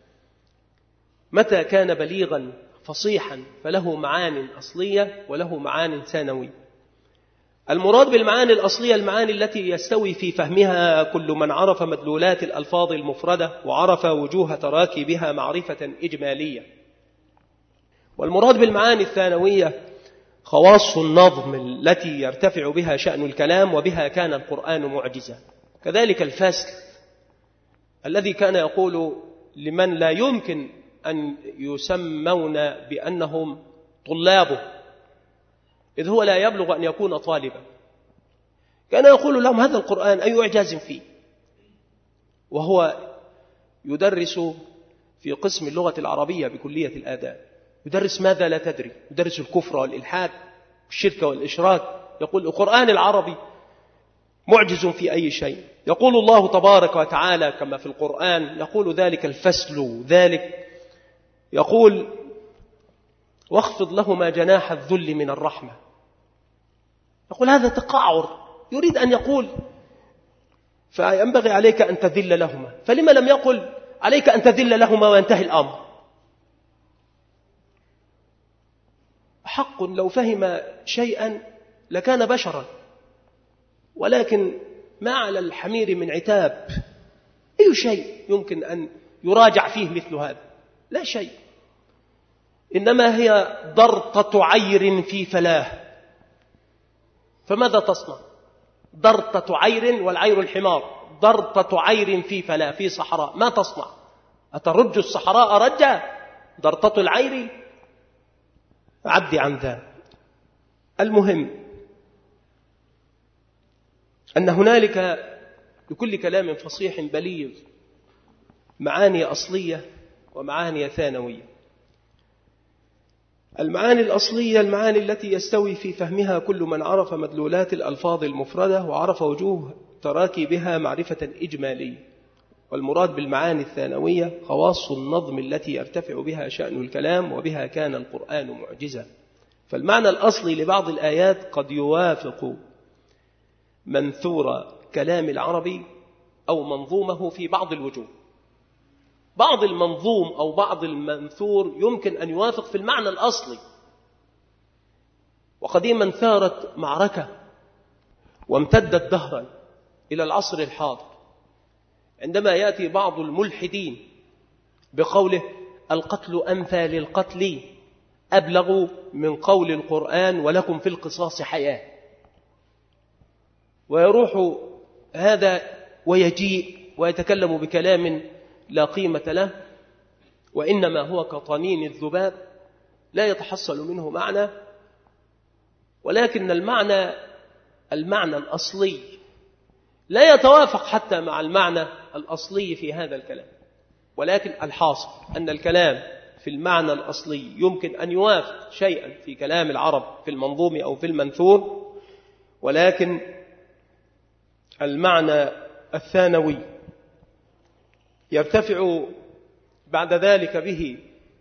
متى كان بليغا فصيحا فله معان أصلية وله معان ثانوية. المراد بالمعاني الأصلية المعاني التي يستوي في فهمها كل من عرف مدلولات الألفاظ المفردة وعرف وجوه تراكيبها معرفة إجمالية. والمراد بالمعاني الثانوية خواص النظم التي يرتفع بها شأن الكلام وبها كان القرآن معجزا. كذلك الفصل الذي كان يقول لمن لا يمكن أن يسمون بأنهم طلابه إذ هو لا يبلغ أن يكون طالبا، كان يقول لهم هذا القرآن أي إعجاز فيه، وهو يدرس في قسم اللغة العربية بكلية الآداب، يدرس ماذا لا تدري، يدرس الكفر والإلحاد والشرك والإشراك. يقول القرآن العربي معجز في أي شيء. يقول الله تبارك وتعالى كما في القرآن، يقول ذلك الفصل، ذلك يقول واخفض لهما جناح الذل من الرحمة. يقول هذا تقعر، يريد أن يقول فينبغي عليك أن تذل لهما، فلما لم يقل عليك أن تذل لهما وينتهي الأمر؟ حق لو فهم شيئا لكان بشرا، ولكن ما على الحمير من عتاب. أي شيء يمكن أن يراجع فيه مثل هذا؟ لا شيء، إنما هي ضرطة عير في فلاه. فماذا تصنع؟ ضرطة عير، والعير الحمار، ضرطة عير في فلاه في صحراء، ما تصنع؟ أترج الصحراء رجا؟ ضرطة العير عبد عن ذا. المهم أن هنالك لكل كلام فصيح بليغ معاني أصلية ومعاني ثانوية. المعاني الأصلية المعاني التي يستوي في فهمها كل من عرف مدلولات الألفاظ المفردة وعرف وجوه تراكيبها معرفة إجمالية. والمراد بالمعاني الثانوية خواص النظم التي يرتفع بها شأن الكلام وبها كان القرآن معجزا. فالمعنى الأصلي لبعض الآيات قد يوافق منثور كلام العربي أو منظومه في بعض الوجوه. بعض المنظوم أو بعض المنثور يمكن أن يوافق في المعنى الأصلي. وقديما ثارت معركة وامتدت دهرا إلى العصر الحاضر عندما يأتي بعض الملحدين بقوله القتل أمثال للقتل أبلغ من قول القرآن ولكم في القصاص حياة، ويروح هذا ويجيء ويتكلم بكلام لا قيمة له، وإنما هو كطنين الذباب لا يتحصل منه معنى، ولكن المعنى الأصلي لا يتوافق حتى مع المعنى الأصلي في هذا الكلام. ولكن الحاصل أن الكلام في المعنى الأصلي يمكن أن يوافق شيئا في كلام العرب في المنظوم أو في المنثور، ولكن المعنى الثانوي يرتفع بعد ذلك به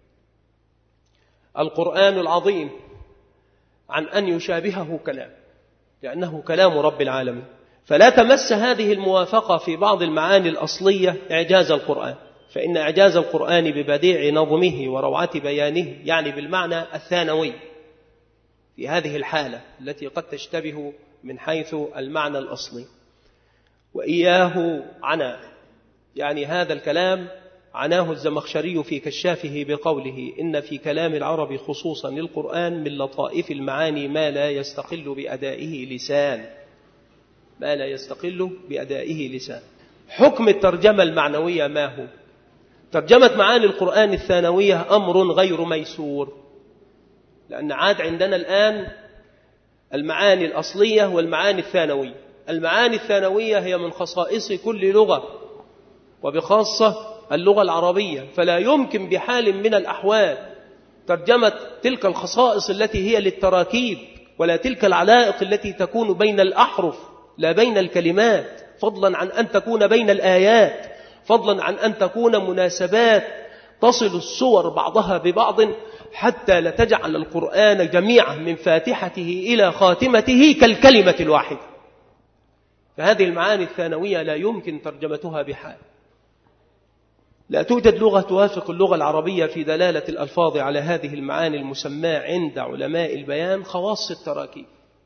القرآن العظيم عن أن يشابهه كلام، لأنه كلام رب العالمين. فلا تمس هذه الموافقة في بعض المعاني الأصلية إعجاز القرآن، فإن إعجاز القرآن ببديع نظمه وروعة بيانه يعني بالمعنى الثانوي في هذه الحالة التي قد تشتبه من حيث المعنى الأصلي. وإياه عنا، يعني هذا الكلام عناه الزمخشري في كشافه بقوله: إن في كلام العرب خصوصا للقرآن من لطائف المعاني ما لا يستقل بأدائه لسان، ما لا يستقل بأدائه لسان. حكم الترجمة المعنوية ما هو؟ ترجمة معاني القرآن الثانوية أمر غير ميسور، لأن عاد عندنا الآن المعاني الأصلية والمعاني الثانوية. المعاني الثانوية هي من خصائص كل لغة، وبخاصة اللغة العربية، فلا يمكن بحال من الأحوال ترجمة تلك الخصائص التي هي للتراكيب، ولا تلك العلائق التي تكون بين الأحرف لا بين الكلمات، فضلا عن أن تكون بين الآيات، فضلا عن أن تكون مناسبات تصل السور بعضها ببعض حتى لا تجعل القرآن جميعا من فاتحته إلى خاتمته كالكلمة الواحدة. فهذه المعاني الثانوية لا يمكن ترجمتها بحال. لا توجد لغة توافق اللغة العربية في دلالة الألفاظ على هذه المعاني المسماة عند علماء البيان خواص التراكيب،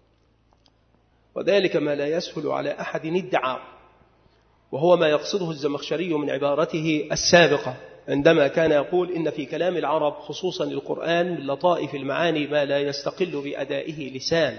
وذلك ما لا يسهل على أحد ادعاء، وهو ما يقصده الزمخشري من عبارته السابقة عندما كان يقول: إن في كلام العرب خصوصا للقرآن من لطائف المعاني ما لا يستقل بأدائه لسان.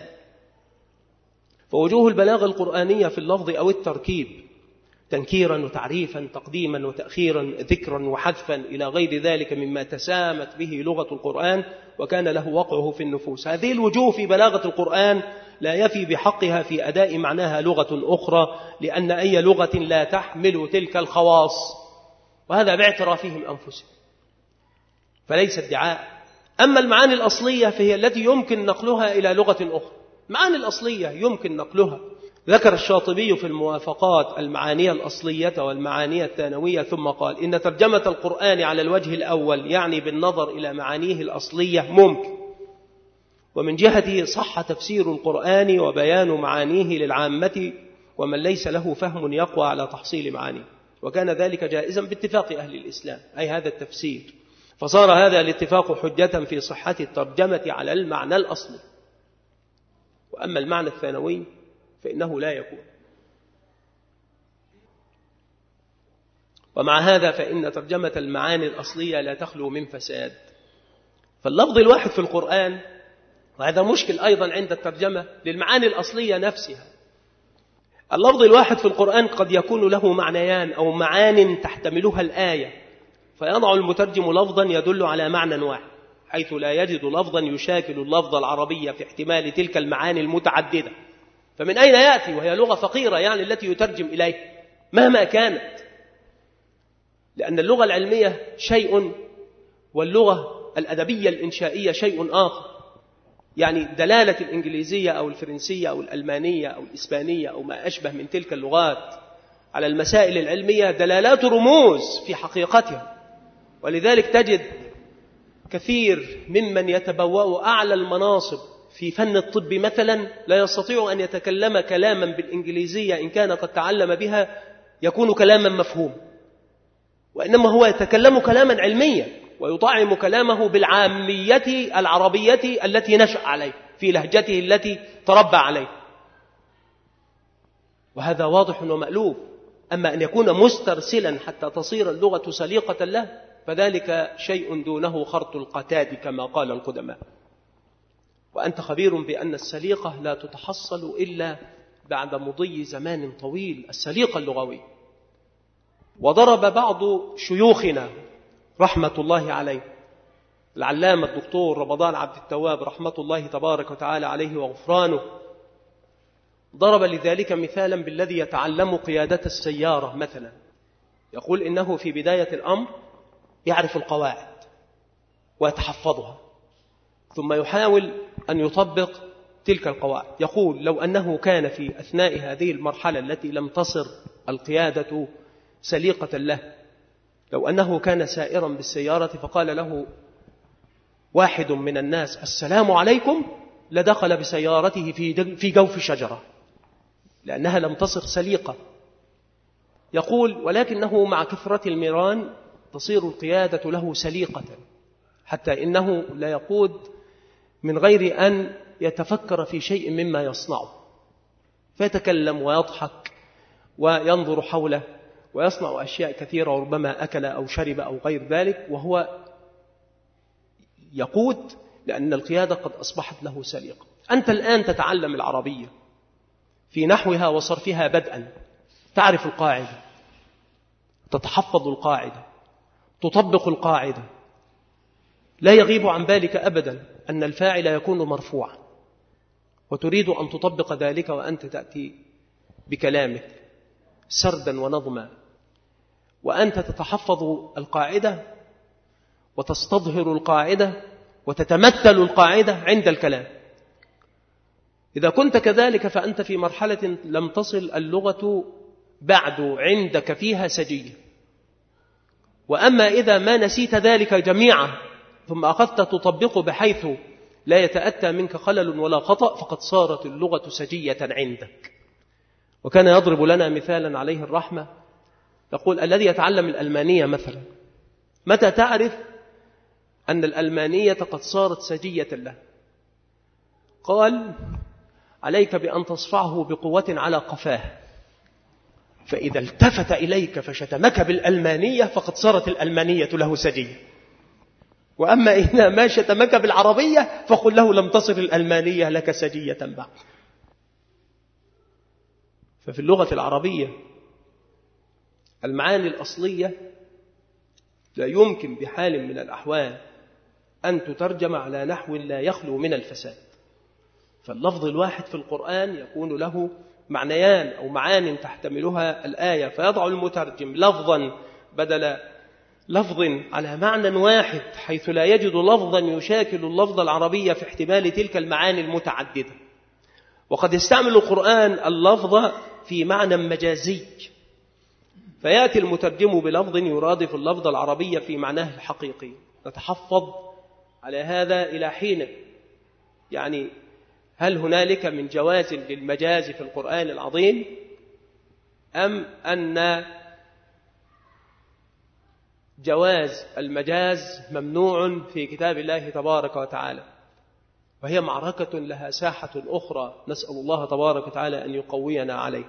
فوجوه البلاغة القرآنية في اللفظ أو التركيب تنكيرا وتعريفا، تقديما وتأخيرا، ذكرا وحذفا، إلى غير ذلك مما تسامت به لغة القرآن وكان له وقعه في النفوس. هذه الوجوه في بلاغة القرآن لا يفي بحقها في أداء معناها لغة أخرى، لأن أي لغة لا تحمل تلك الخواص، وهذا باعترافهم أنفسهم، فليس ادعاء. أما المعاني الأصلية فهي التي يمكن نقلها إلى لغة أخرى. المعاني الأصلية يمكن نقلها. ذكر الشاطبي في الموافقات المعاني الأصلية والمعاني الثانوية، ثم قال: إن ترجمة القرآن على الوجه الأول يعني بالنظر إلى معانيه الأصلية ممكن، ومن جهته صح تفسير القرآن وبيان معانيه للعامة ومن ليس له فهم يقوى على تحصيل معانيه، وكان ذلك جائزا باتفاق أهل الإسلام، أي هذا التفسير، فصار هذا الاتفاق حجة في صحة الترجمة على المعنى الأصلي. وأما المعنى الثانوي فإنه لا يكون. ومع هذا فإن ترجمة المعاني الأصلية لا تخلو من فساد. فاللفظ الواحد في القرآن، وهذا مشكل أيضا عند الترجمة للمعاني الأصلية نفسها، اللفظ الواحد في القرآن قد يكون له معنيان أو معان تحتملها الآية، فيضع المترجم لفظا يدل على معنى واحد، حيث لا يجد لفظا يشاكل اللفظ العربي في احتمال تلك المعاني المتعددة. فمن أين يأتي وهي لغة فقيرة يعني التي يترجم إليه مهما كانت؟ لأن اللغة العلمية شيء واللغة الأدبية الإنشائية شيء آخر. يعني دلالة الإنجليزية أو الفرنسية أو الألمانية أو الإسبانية أو ما أشبه من تلك اللغات على المسائل العلمية دلالات رموز في حقيقتها، ولذلك تجد كثير ممن يتبوأ أعلى المناصب في فن الطب مثلا لا يستطيع أن يتكلم كلاما بالإنجليزية إن كان قد تعلم بها يكون كلاما مفهوم، وإنما هو يتكلم كلاما علميا ويطعم كلامه بالعامية العربية التي نشأ عليه في لهجته التي تربى عليه، وهذا واضح ومألوف. أما أن يكون مسترسلا حتى تصير اللغة سليقة له فذلك شيء دونه خرط القتاد كما قال القدماء. وأنت خبير بأن السليقة لا تتحصل إلا بعد مضي زمان طويل، السليقة اللغوية. وضرب بعض شيوخنا رحمة الله عليه العلامة الدكتور رمضان عبد التواب رحمة الله تبارك وتعالى عليه وغفرانه، ضرب لذلك مثالا بالذي يتعلم قيادة السيارة مثلا. يقول إنه في بداية الأمر يعرف القواعد، ويتحفظها، ثم يحاول أن يطبق تلك القواعد. يقول لو أنه كان في أثناء هذه المرحلة التي لم تصر القيادة سليقة له، لو أنه كان سائرا بالسيارة فقال له واحد من الناس السلام عليكم، لدخل بسيارته في جوف شجرة، لأنها لم تصر سليقة. يقول ولكنه مع كثرة المران تصير القيادة له سليقة، حتى إنه لا يقود من غير أن يتفكر في شيء مما يصنعه، فيتكلم ويضحك وينظر حوله ويصنع أشياء كثيرة، وربما أكل أو شرب أو غير ذلك، وهو يقود لأن القيادة قد أصبحت له سليقة. أنت الآن تتعلم العربية في نحوها وصرفها بدءا، تعرف القاعدة، تتحفظ القاعدة، تطبق القاعدة، لا يغيب عن بالك أبدا أن الفاعل يكون مرفوعا، وتريد أن تطبق ذلك وأنت تأتي بكلامك سردا ونظما، وأنت تتحفظ القاعدة وتستظهر القاعدة وتتمثل القاعدة عند الكلام. إذا كنت كذلك فأنت في مرحلة لم تصل اللغة بعد عندك فيها سجية. وأما إذا ما نسيت ذلك جميعا ثم أخذت تطبقه بحيث لا يتأتى منك خلل ولا خطأ، فقد صارت اللغة سجية عندك. وكان يضرب لنا مثالا عليه الرحمة، يقول الذي يتعلم الألمانية مثلا، متى تعرف أن الألمانية قد صارت سجية له؟ قال عليك بأن تصفعه بقوة على قفاه، فإذا التفت إليك فشتمك بالألمانية فقد صارت الألمانية له سجية. وأما إذا ما شتمك بالعربية فقل له لم تصر الألمانية لك سجية بعد. ففي اللغة العربية المعاني الأصلية لا يمكن بحال من الأحوال أن تترجم على نحو لا يخلو من الفساد. فاللفظ الواحد في القرآن يكون له معنيان أو معان تحتملها الآية، فيضع المترجم لفظا بدل لفظ على معنى واحد، حيث لا يجد لفظا يشاكل اللفظ العربي في احتمال تلك المعاني المتعددة. وقد يستعمل القرآن اللفظ في معنى مجازي، فيأتي المترجم بلفظ يرادف اللفظ العربي في معناه الحقيقي. نتحفظ على هذا إلى حين، يعني هل هنالك من جواز للمجاز في القرآن العظيم، أم أن جواز المجاز ممنوع في كتاب الله تبارك وتعالى؟ وهي معركة لها ساحة أخرى نسأل الله تبارك وتعالى أن يقوينا عليه.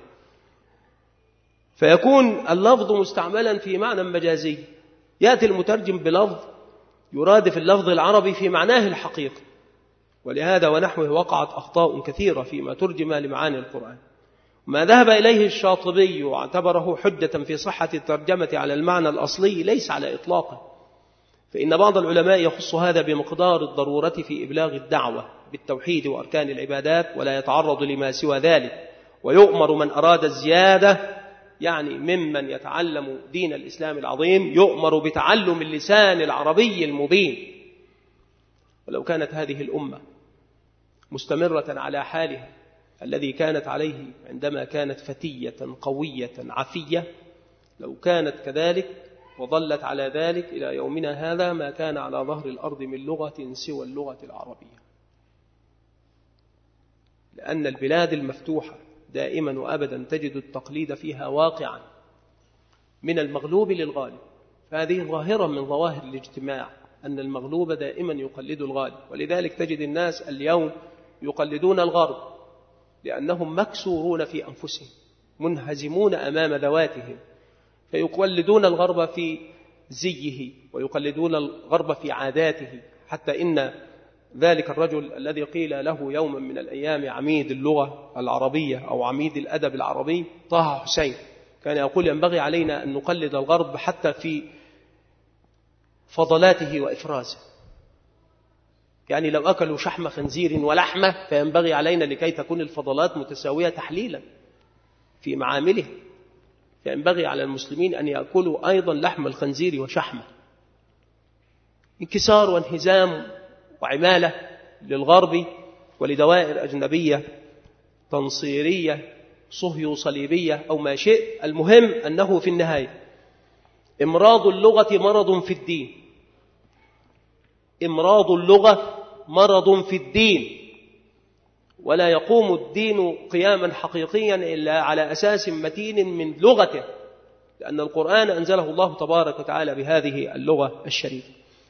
فيكون اللفظ مستعملا في معنى مجازي، يأتي المترجم بلفظ يرادف اللفظ العربي في معناه الحقيقي، ولهذا ونحوه وقعت أخطاء كثيرة فيما ترجم لمعاني القرآن. ما ذهب إليه الشاطبي واعتبره حجة في صحة الترجمة على المعنى الأصلي ليس على إطلاقه، فإن بعض العلماء يخص هذا بمقدار الضرورة في إبلاغ الدعوة بالتوحيد وأركان العبادات، ولا يتعرض لما سوى ذلك. ويؤمر من أراد الزيادة، يعني ممن يتعلم دين الإسلام العظيم، يؤمر بتعلم اللسان العربي المبين. ولو كانت هذه الأمة مستمرة على حالها الذي كانت عليه عندما كانت فتية قوية عفية، لو كانت كذلك وظلت على ذلك إلى يومنا هذا، ما كان على ظهر الأرض من لغة سوى اللغة العربية. لأن البلاد المفتوحة دائما وأبدا تجد التقليد فيها واقعا من المغلوب للغالب. فهذه ظاهرة من ظواهر الاجتماع، أن المغلوب دائما يقلد الغالب. ولذلك تجد الناس اليوم يقلدون الغرب لأنهم مكسورون في أنفسهم، منهزمون أمام ذواتهم، فيقلدون الغرب في زيه ويقلدون الغرب في عاداته. حتى إن ذلك الرجل الذي قيل له يوما من الأيام عميد اللغة العربية أو عميد الأدب العربي، طه حسين، كان يقول ينبغي علينا أن نقلد الغرب حتى في فضلاته وإفرازه. يعني لو أكلوا شحم خنزير ولحمة فينبغي علينا لكي تكون الفضلات متساوية تحليلا في معامله، فينبغي على المسلمين أن يأكلوا أيضا لحم الخنزير وشحمه. انكسار وانهزام وعمالة للغرب ولدوائر أجنبية تنصيرية صهيو صليبية أو ما شئ. المهم أنه في النهاية إمراض اللغة مرض في الدين، إمراض اللغة مرض في الدين، ولا يقوم الدين قياما حقيقيا إلا على أساس متين من لغته، لأن القرآن أنزله الله تبارك وتعالى بهذه اللغة الشريفة.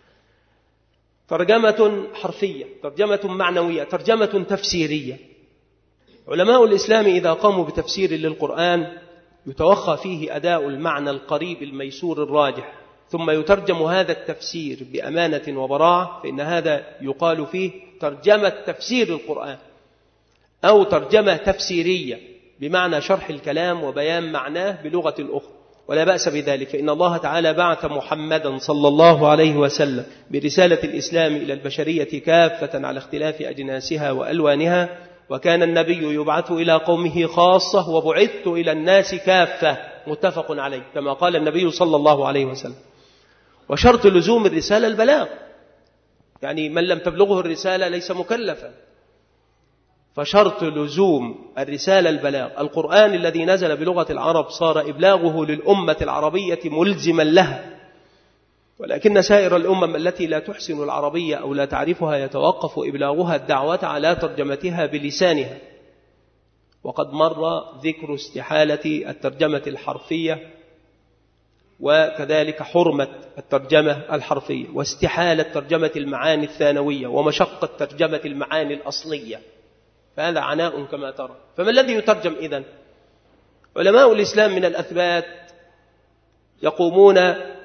ترجمة حرفية، ترجمة معنوية، ترجمة تفسيرية. علماء الإسلام إذا قاموا بتفسير للقرآن يتوخى فيه أداء المعنى القريب الميسور الراجح، ثم يترجم هذا التفسير بأمانة وبراعة، فإن هذا يقال فيه ترجمة تفسير القرآن أو ترجمة تفسيرية، بمعنى شرح الكلام وبيان معناه بلغة أخرى، ولا بأس بذلك، فإن الله تعالى بعث محمدا صلى الله عليه وسلم برسالة الإسلام إلى البشرية كافة على اختلاف أجناسها وألوانها، وكان النبي يبعث إلى قومه خاصة وبعثت إلى الناس كافة، متفق عليه، كما قال النبي صلى الله عليه وسلم. وشرط لزوم الرسالة البلاغ، يعني من لم تبلغه الرسالة ليس مكلفا، فشرط لزوم الرسالة البلاغ. القرآن الذي نزل بلغة العرب صار إبلاغه للأمة العربية ملزما لها، ولكن سائر الأمم التي لا تحسن العربية أو لا تعرفها يتوقف إبلاغها الدعوة على ترجمتها بلسانها. وقد مر ذكر استحالة الترجمة الحرفية، وكذلك حرمة الترجمة الحرفية، واستحالة ترجمة المعاني الثانوية، ومشقة ترجمة المعاني الأصلية، فهذا عناء كما ترى. فما الذي يترجم إذن؟ علماء الإسلام من الأثبات يقومون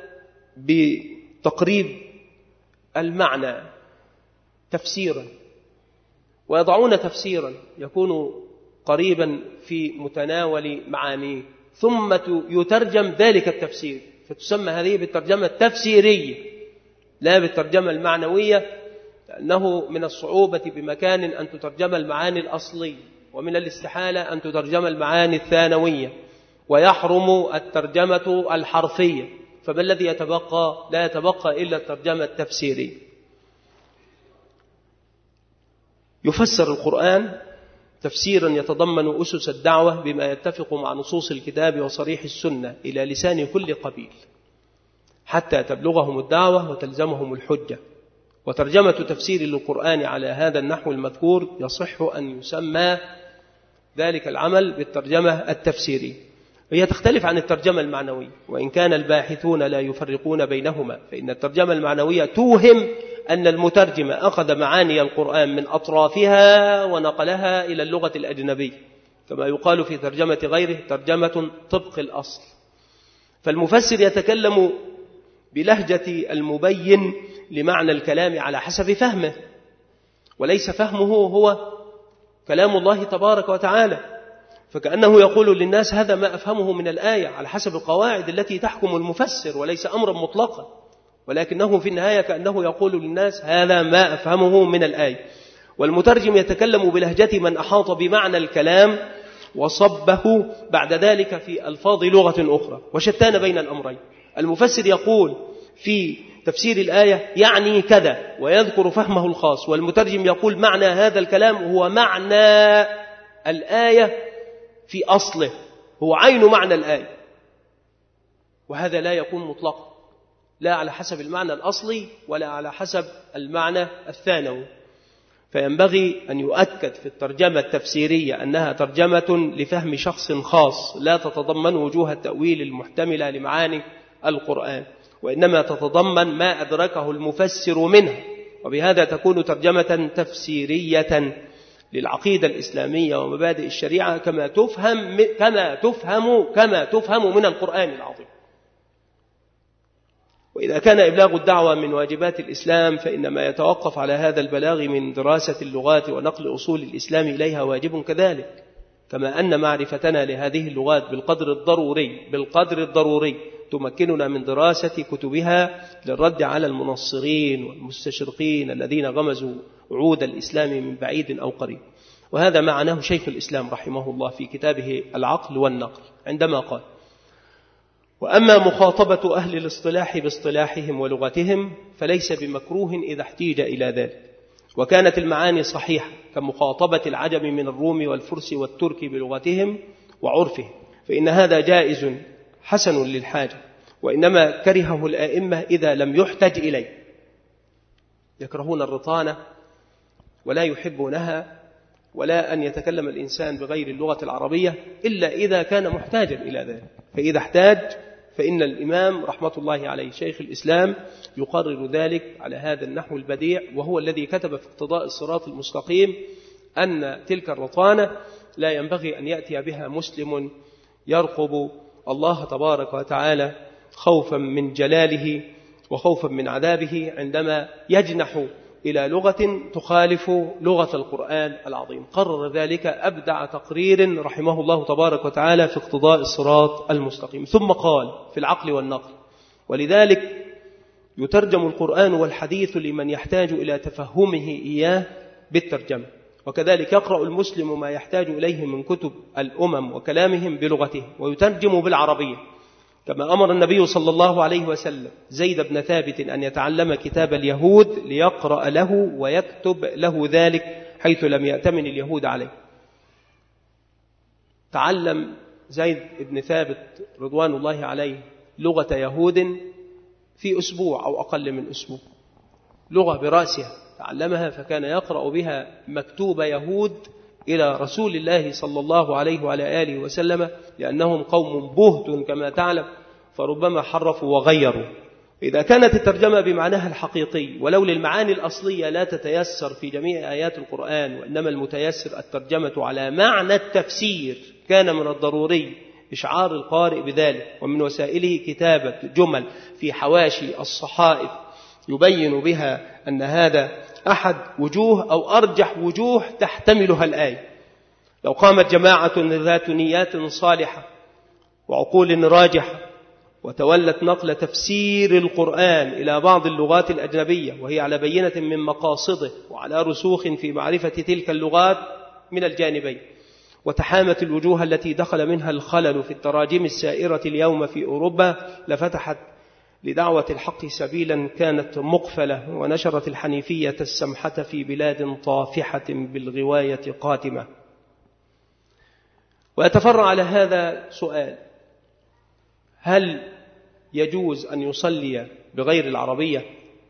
بتقريب المعنى تفسيرا، ويضعون تفسيرا يكون قريبا في متناول معانيه، ثم يترجم ذلك التفسير، فتسمى هذه بالترجمة التفسيرية لا بالترجمة المعنوية، لأنه من الصعوبة بمكان أن تترجم المعاني الأصلية، ومن الاستحالة أن تترجم المعاني الثانوية، ويحرم الترجمة الحرفية، فما الذي يتبقى؟ لا يتبقى إلا الترجمة التفسيرية. يفسر القرآن تفسيرا يتضمن أسس الدعوة بما يتفق مع نصوص الكتاب وصريح السنة إلى لسان كل قبيل، حتى تبلغهم الدعوة وتلزمهم الحجة. وترجمة تفسير للقرآن على هذا النحو المذكور يصح أن يسمى ذلك العمل بالترجمة التفسيرية. هي تختلف عن الترجمة المعنوية، وإن كان الباحثون لا يفرقون بينهما، فإن الترجمة المعنوية توهم أن المترجم أخذ معاني القرآن من أطرافها ونقلها إلى اللغة الأجنبية، كما يقال في ترجمة غيره ترجمة طبق الأصل. فالمفسر يتكلم بلهجة المبين لمعنى الكلام على حسب فهمه، وليس فهمه هو كلام الله تبارك وتعالى، فكأنه يقول للناس هذا ما أفهمه من الآية على حسب القواعد التي تحكم المفسر، وليس أمرا مطلقا، ولكنه في النهاية كأنه يقول للناس هذا ما أفهمه من الآية. والمترجم يتكلم بلهجة من أحاط بمعنى الكلام وصبه بعد ذلك في ألفاظ لغة أخرى، وشتان بين الأمرين. المفسر يقول في تفسير الآية يعني كذا ويذكر فهمه الخاص، والمترجم يقول معنى هذا الكلام هو معنى الآية في أصله، هو عين معنى الآية، وهذا لا يكون مطلقا، لا على حسب المعنى الأصلي ولا على حسب المعنى الثانوي. فينبغي أن يؤكد في الترجمة التفسيرية أنها ترجمة لفهم شخص خاص، لا تتضمن وجوه التأويل المحتملة لمعاني القرآن، وإنما تتضمن ما أدركه المفسر منها، وبهذا تكون ترجمة تفسيرية للعقيدة الإسلامية ومبادئ الشريعة كما تفهم من القرآن العظيم. وإذا كان إبلاغ الدعوة من واجبات الإسلام، فإن ما يتوقف على هذا البلاغ من دراسة اللغات ونقل أصول الإسلام إليها واجب كذلك، كما أن معرفتنا لهذه اللغات بالقدر الضروري تمكننا من دراسة كتبها للرد على المنصرين والمستشرقين الذين غمزوا عود الإسلام من بعيد أو قريب. وهذا معناه شيخ الإسلام رحمه الله في كتابه العقل والنقل، عندما قال: وأما مخاطبة أهل الاصطلاح باصطلاحهم ولغتهم فليس بمكروه إذا احتيج إلى ذلك، وكانت المعاني صحيحة كمخاطبة العجم من الروم والفرس والترك بلغتهم وعرفهم، فإن هذا جائز حسن للحاجة، وإنما كرهه الآئمة إذا لم يحتج إليه، يكرهون الرطانة ولا يحبونها، ولا أن يتكلم الإنسان بغير اللغة العربية إلا إذا كان محتاجا إلى ذلك. فإذا احتاج فإن الإمام رحمة الله عليه شيخ الإسلام يقرر ذلك على هذا النحو البديع، وهو الذي كتب في اقتضاء الصراط المستقيم أن تلك الرطانة لا ينبغي أن يأتي بها مسلم يرقب الله تبارك وتعالى خوفا من جلاله وخوفا من عذابه عندما يجنح إلى لغة تخالف لغة القرآن العظيم. قرر ذلك أبدع تقرير رحمه الله تبارك وتعالى في اقتضاء الصراط المستقيم. ثم قال في العقل والنقل: ولذلك يترجم القرآن والحديث لمن يحتاج إلى تفهمه إياه بالترجمة، وكذلك يقرأ المسلم ما يحتاج إليه من كتب الأمم وكلامهم بلغته ويترجم بالعربية، كما أمر النبي صلى الله عليه وسلم زيد بن ثابت أن يتعلم كتاب اليهود ليقرأ له ويكتب له ذلك حيث لم يأتمن اليهود عليه. تعلم زيد بن ثابت رضوان الله عليه لغة يهود في أسبوع أو أقل من أسبوع، لغة برأسها تعلمها، فكان يقرأ بها مكتوب يهود إلى رسول الله صلى الله عليه وعلى آله وسلم، لأنهم قوم بهت كما تعلم، فربما حرفوا وغيروا. إذا كانت الترجمة بمعناها الحقيقي ولو للمعاني الأصلية لا تتيسر في جميع آيات القرآن، وإنما المتيسر الترجمة على معنى التفسير، كان من الضروري إشعار القارئ بذلك، ومن وسائله كتابة جمل في حواشي الصحائف يبين بها أن هذا أحد وجوه أو أرجح وجوه تحتملها الآية. لو قامت جماعة ذات نيات صالحة وعقول راجحة وتولت نقل تفسير القرآن إلى بعض اللغات الأجنبية وهي على بينة من مقاصده وعلى رسوخ في معرفة تلك اللغات من الجانبين، وتحامت الوجوه التي دخل منها الخلل في التراجم السائرة اليوم في أوروبا، لفتحت لدعوة الحق سبيلا كانت مقفلة، ونشرت الحنيفية السمحة في بلاد طافحة بالغواية قاتمة. ويتفرع على هذا سؤال: هل يجوز أن يصلي بغير العربية؟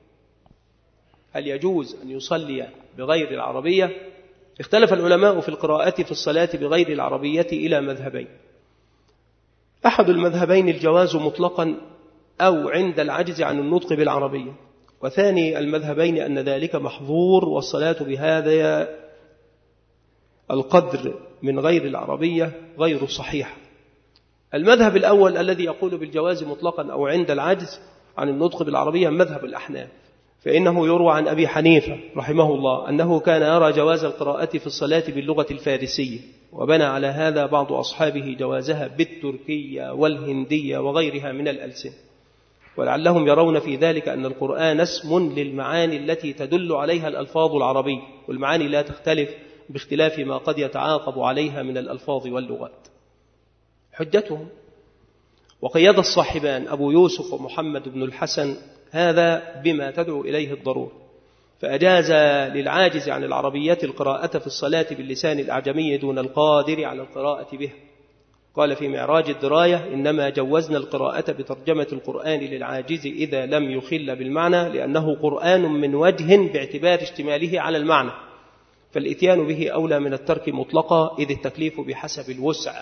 هل يجوز أن يصلي بغير العربية؟ اختلف العلماء في القراءة في الصلاة بغير العربية إلى مذهبين: أحد المذهبين الجواز مطلقا أو عند العجز عن النطق بالعربية، وثاني المذهبين أن ذلك محظور والصلاة بهذا القدر من غير العربية غير صحيحة. المذهب الأول الذي يقول بالجواز مطلقا أو عند العجز عن النطق بالعربية مذهب الأحناف، فإنه يروى عن أبي حنيفة رحمه الله أنه كان يرى جواز القراءة في الصلاة باللغة الفارسية، وبنى على هذا بعض أصحابه جوازها بالتركية والهندية وغيرها من الألسنة، ولعلهم يرون في ذلك أن القرآن اسم للمعاني التي تدل عليها الألفاظ العربية، والمعاني لا تختلف باختلاف ما قد يتعاقب عليها من الألفاظ واللغات. حجتهم وقيد الصاحبان أبو يوسف ومحمد بن الحسن هذا بما تدعو إليه الضرورة، فأجاز للعاجز عن العربية القراءة في الصلاة باللسان الأعجمي دون القادر على القراءة به. قال في معراج الدراية: إنما جوزنا القراءة بترجمة القرآن للعاجز إذا لم يخل بالمعنى، لأنه قرآن من وجه باعتبار اشتماله على المعنى، فالإتيان به أولى من الترك مطلقا، إذ التكليف بحسب الوسع.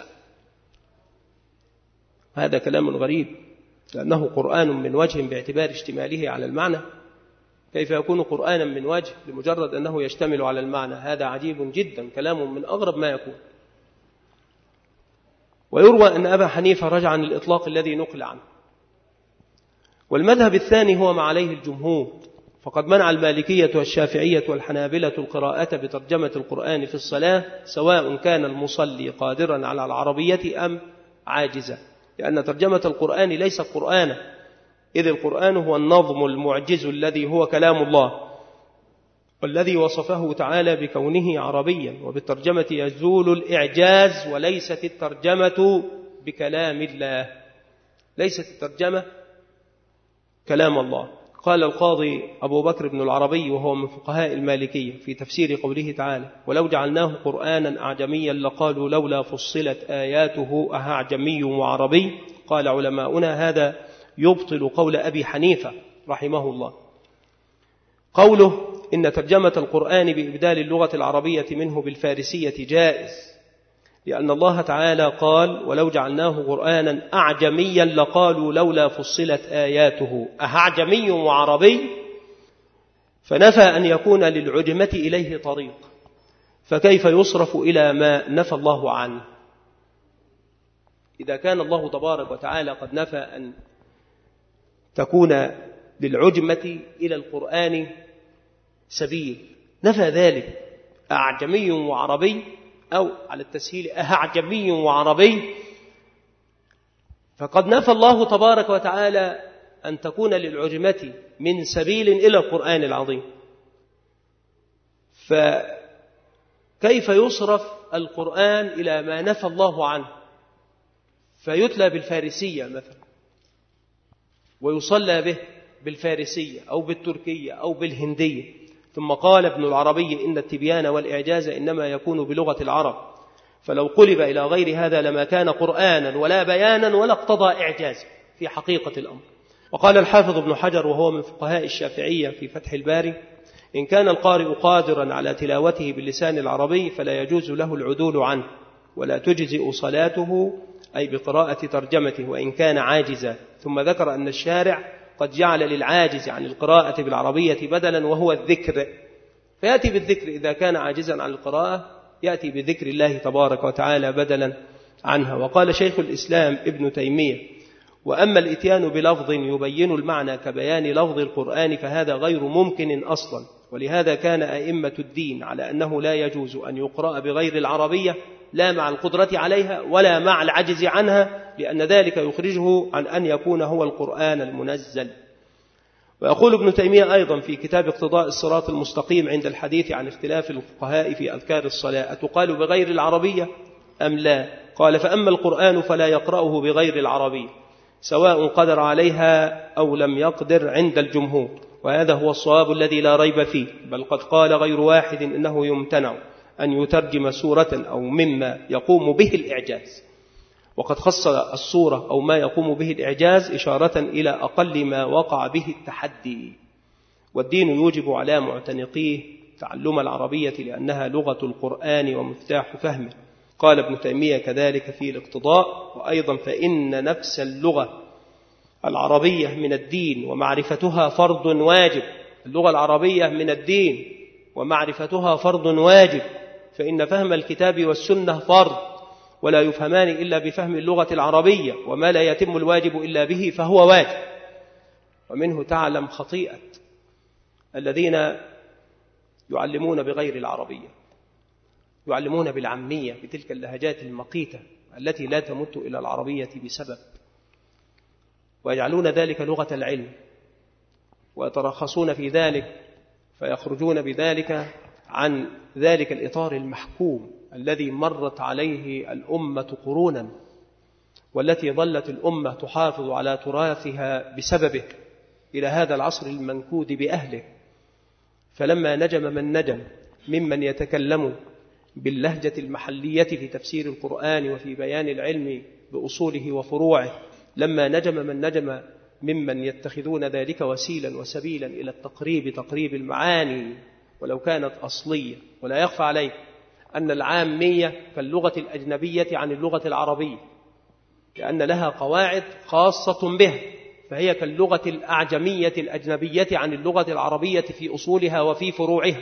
هذا كلام غريب، لأنه قرآن من وجه باعتبار اشتماله على المعنى، كيف يكون قرآنا من وجه لمجرد أنه يشتمل على المعنى؟ هذا عجيب جدا، كلام من أغرب ما يكون. ويروى أن أبا حنيفة رجع عن الإطلاق الذي نقل عنه. والمذهب الثاني هو ما عليه الجمهور، فقد منع المالكية والشافعية والحنابلة القراءة بترجمة القرآن في الصلاة، سواء كان المصلي قادرا على العربية أم عاجزا، لأن ترجمة القرآن ليست قرآنا، إذ القرآن هو النظم المعجز الذي هو كلام الله، والذي وصفه تعالى بكونه عربيا، وبالترجمة يزول الإعجاز وليست الترجمة بكلام الله. ليست الترجمة كلام الله. قال القاضي أبو بكر بن العربي وهو من فقهاء المالكية في تفسير قوله تعالى: ولو جعلناه قرآنا أعجميا لقالوا لولا فصلت آياته أعجمي وعربي. قال علماؤنا: هذا يبطل قول أبي حنيفة رحمه الله. قوله إن ترجمة القرآن بإبدال اللغة العربية منه بالفارسية جائز، لأن الله تعالى قال: ولو جعلناه قرآنا أعجميا لقالوا لولا فصلت آياته أعجمي وعربي، فنفى أن يكون للعجمة إليه طريق، فكيف يصرف إلى ما نفى الله عنه؟ إذا كان الله تبارك وتعالى قد نفى أن تكون للعجمة إلى القرآن سبيل، نفى ذلك أعجمي وعربي، أو على التسهيل أعجمي وعربي، فقد نفى الله تبارك وتعالى أن تكون للعجمة من سبيل إلى القرآن العظيم، فكيف يصرف القرآن إلى ما نفى الله عنه فيتلى بالفارسية مثلا ويصلى به بالفارسية أو بالتركية أو بالهندية؟ ثم قال ابن العربي: إن التبيان والإعجاز إنما يكون بلغة العرب، فلو قلب إلى غير هذا لما كان قرآنا ولا بيانا ولا اقتضى إعجاز في حقيقة الأمر. وقال الحافظ ابن حجر وهو من فقهاء الشافعية في فتح الباري: إن كان القارئ قادرا على تلاوته باللسان العربي فلا يجوز له العدول عنه، ولا تجزئ صلاته أي بقراءة ترجمته وإن كان عاجزا. ثم ذكر أن الشارع قد جعل للعاجز عن القراءة بالعربية بدلا وهو الذكر، فيأتي بالذكر إذا كان عاجزا عن القراءة، يأتي بذكر الله تبارك وتعالى بدلا عنها. وقال شيخ الإسلام ابن تيمية: وأما الإتيان بلفظ يبين المعنى كبيان لفظ القرآن فهذا غير ممكن أصلا، ولهذا كان أئمة الدين على أنه لا يجوز أن يقرأ بغير العربية، لا مع القدرة عليها ولا مع العجز عنها، لأن ذلك يخرجه عن أن يكون هو القرآن المنزل. ويقول ابن تيمية أيضا في كتاب اقتضاء الصراط المستقيم عند الحديث عن اختلاف الفقهاء في أذكار الصلاة: أتقال بغير العربية أم لا؟ قال: فأما القرآن فلا يقرأه بغير العربية سواء قدر عليها أو لم يقدر عند الجمهور، وهذا هو الصواب الذي لا ريب فيه، بل قد قال غير واحد إنه يمتنع أن يترجم سورة أو مما يقوم به الإعجاز. وقد خص السورة أو ما يقوم به الإعجاز إشارة إلى أقل ما وقع به التحدي، والدين يوجب على معتنقيه تعلم العربية لأنها لغة القرآن ومفتاح فهمه. قال ابن تيمية كذلك في الاقتضاء: وأيضا فإن نفس اللغة العربية من الدين ومعرفتها فرض واجب. اللغة العربية من الدين ومعرفتها فرض واجب، فإن فهم الكتاب والسنة فرض، ولا يفهمان إلا بفهم اللغة العربية، وما لا يتم الواجب إلا به فهو واجب. ومنه تعلم خطيئة الذين يعلمون بغير العربية، يعلمون بالعامية بتلك اللهجات المقيتة التي لا تمت إلى العربية بسبب، ويجعلون ذلك لغة العلم ويترخصون في ذلك، فيخرجون بذلك عن ذلك الإطار المحكوم الذي مرت عليه الأمة قرونا، والتي ظلت الأمة تحافظ على تراثها بسببه إلى هذا العصر المنكود بأهله. فلما نجم من نجم ممن يتكلم باللهجة المحلية في تفسير القرآن وفي بيان العلم بأصوله وفروعه، لما نجم من نجم ممن يتخذون ذلك وسيلا وسبيلا إلى تقريب المعاني ولو كانت أصلية. ولا يخفى عليك أن العامية كاللغة الأجنبية عن اللغة العربية، لأن لها قواعد خاصة بها، فهي كاللغة الأعجمية الأجنبية عن اللغة العربية في أصولها وفي فروعها.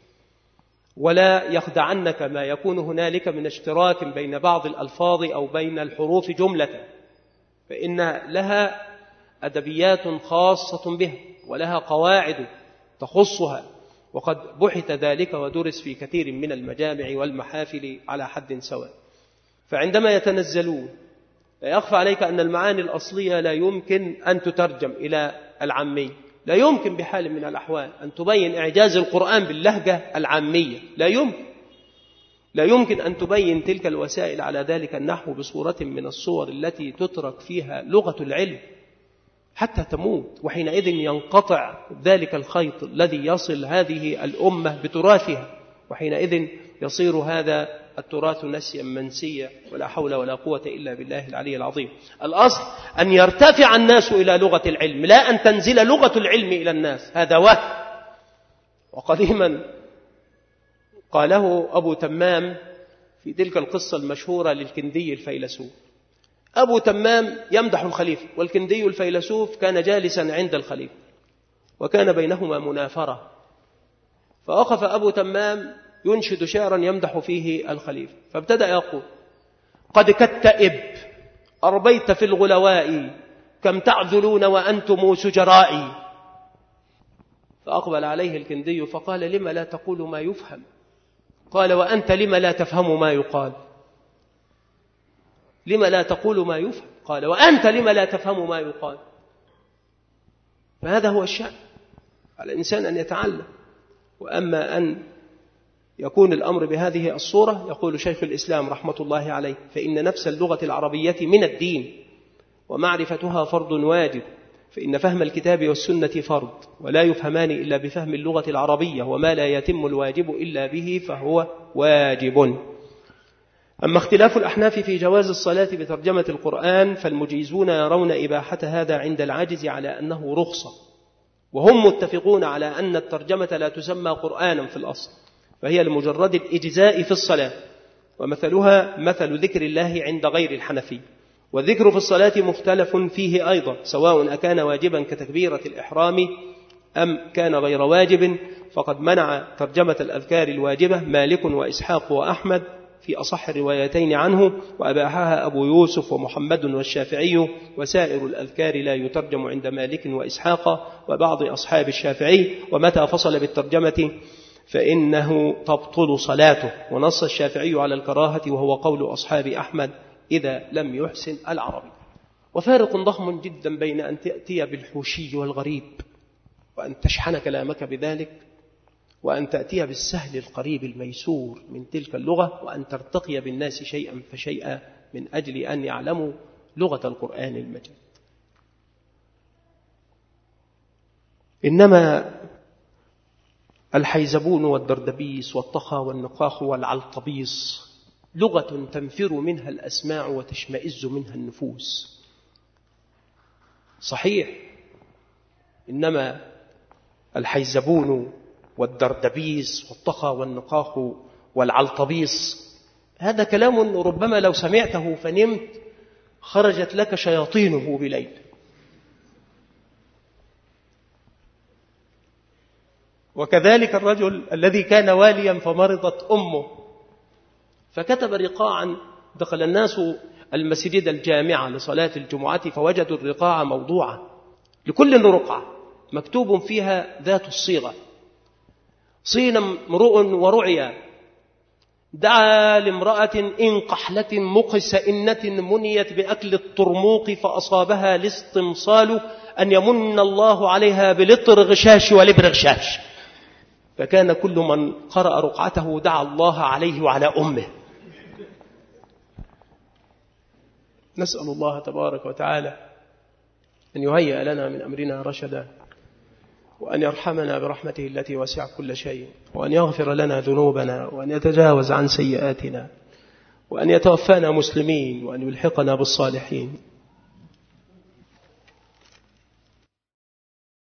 ولا يخدعنك ما يكون هنالك من اشتراك بين بعض الألفاظ أو بين الحروف جملة، فإن لها أدبيات خاصة بها ولها قواعد تخصها، وقد بحث ذلك ودرس في كثير من المجامع والمحافل على حد سواء. فعندما يتنزلون لا يخفى عليك أن المعاني الأصلية لا يمكن أن تترجم إلى العامية، لا يمكن بحال من الأحوال أن تبين إعجاز القرآن باللهجة العامية، لا يمكن. لا يمكن أن تبين تلك الوسائل على ذلك النحو بصورة من الصور التي تترك فيها لغة العلم حتى تموت، وحينئذ ينقطع ذلك الخيط الذي يصل هذه الأمة بتراثها، وحينئذ يصير هذا التراث نسيا منسيا، ولا حول ولا قوة إلا بالله العلي العظيم. الأصل أن يرتفع الناس إلى لغة العلم، لا أن تنزل لغة العلم إلى الناس، هذا وهم. وقديما قاله أبو تمام في تلك القصة المشهورة للكندي الفيلسوف. أبو تمام يمدح الخليفة، والكندي الفيلسوف كان جالسا عند الخليفة، وكان بينهما منافرة، فوقف أبو تمام ينشد شعرا يمدح فيه الخليفة، فابتدأ يقول: قد كتئب أربيت في الغلواء، كم تعذلون وأنتم سجرائي. فأقبل عليه الكندي فقال: لما لا تقول ما يفهم؟ قال: وأنت لما لا تفهم ما يقال؟ لما لا تقول ما يفهم؟ قال: وأنت لما لا تفهم ما يقال؟ فهذا هو الشأن على الإنسان أن يتعلم. وأما أن يكون الأمر بهذه الصورة، يقول شيخ الإسلام رحمة الله عليه: فإن نفس اللغة العربية من الدين، ومعرفتها فرض واجب، فإن فهم الكتاب والسنة فرض، ولا يفهمان إلا بفهم اللغة العربية، وما لا يتم الواجب إلا به فهو واجب. أما اختلاف الأحناف في جواز الصلاة بترجمة القرآن، فالمجيزون يرون إباحة هذا عند العاجز على أنه رخصة، وهم متفقون على أن الترجمة لا تسمى قرآنا في الأصل، فهي لمجرد الإجزاء في الصلاة، ومثلها مثل ذكر الله عند غير الحنفي. والذكر في الصلاة مختلف فيه أيضا، سواء أكان واجبا كتكبيرة الإحرام أم كان غير واجب، فقد منع ترجمة الأذكار الواجبة مالك وإسحاق وأحمد في أصح الروايتين عنه، وأباحها أبو يوسف ومحمد والشافعي، وسائر الأذكار لا يترجم عند مالك وإسحاق وبعض أصحاب الشافعي، ومتى فصل بالترجمة فإنه تبطل صلاته. ونص الشافعي على الكراهة، وهو قول أصحاب أحمد إذا لم يحسن العربي. وفارق ضخم جدا بين أن تأتي بالحوشي والغريب وأن تشحن كلامك بذلك، وأن تأتي بالسهل القريب الميسور من تلك اللغة، وأن ترتقي بالناس شيئا فشيئا من أجل أن يعلموا لغة القرآن المجيد. إنما الحيزبون والدردبيس والطخا والنقاخ والعلقبيص لغة تنفر منها الأسماع وتشمئز منها النفوس. صحيح، إنما الحيزبون والدردبيس والطخا والنقاخ والعلطبيص هذا كلام ربما لو سمعته فنمت خرجت لك شياطينه بليل. وكذلك الرجل الذي كان واليا فمرضت أمه فكتب رقاعا، دخل الناس المسجد الجامعة لصلاة الجمعة فوجدوا الرقاع موضوعة، لكل رقعة مكتوب فيها ذات الصيغة: صين امرؤ ورعيا، دعا لامرأة إن قحلة مقس إنة منيت بأكل الطرموق فأصابها الاستمصال، أن يمن الله عليها بلطر غشاش ولبر غشاش. فكان كل من قرأ رقعته دعا الله عليه وعلى أمه. نسأل الله تبارك وتعالى أن يهيئ لنا من أمرنا رشدا، وأن يرحمنا برحمته التي وسعت كل شيء، وأن يغفر لنا ذنوبنا، وأن يتجاوز عن سيئاتنا، وأن يتوفانا مسلمين، وأن يلحقنا بالصالحين.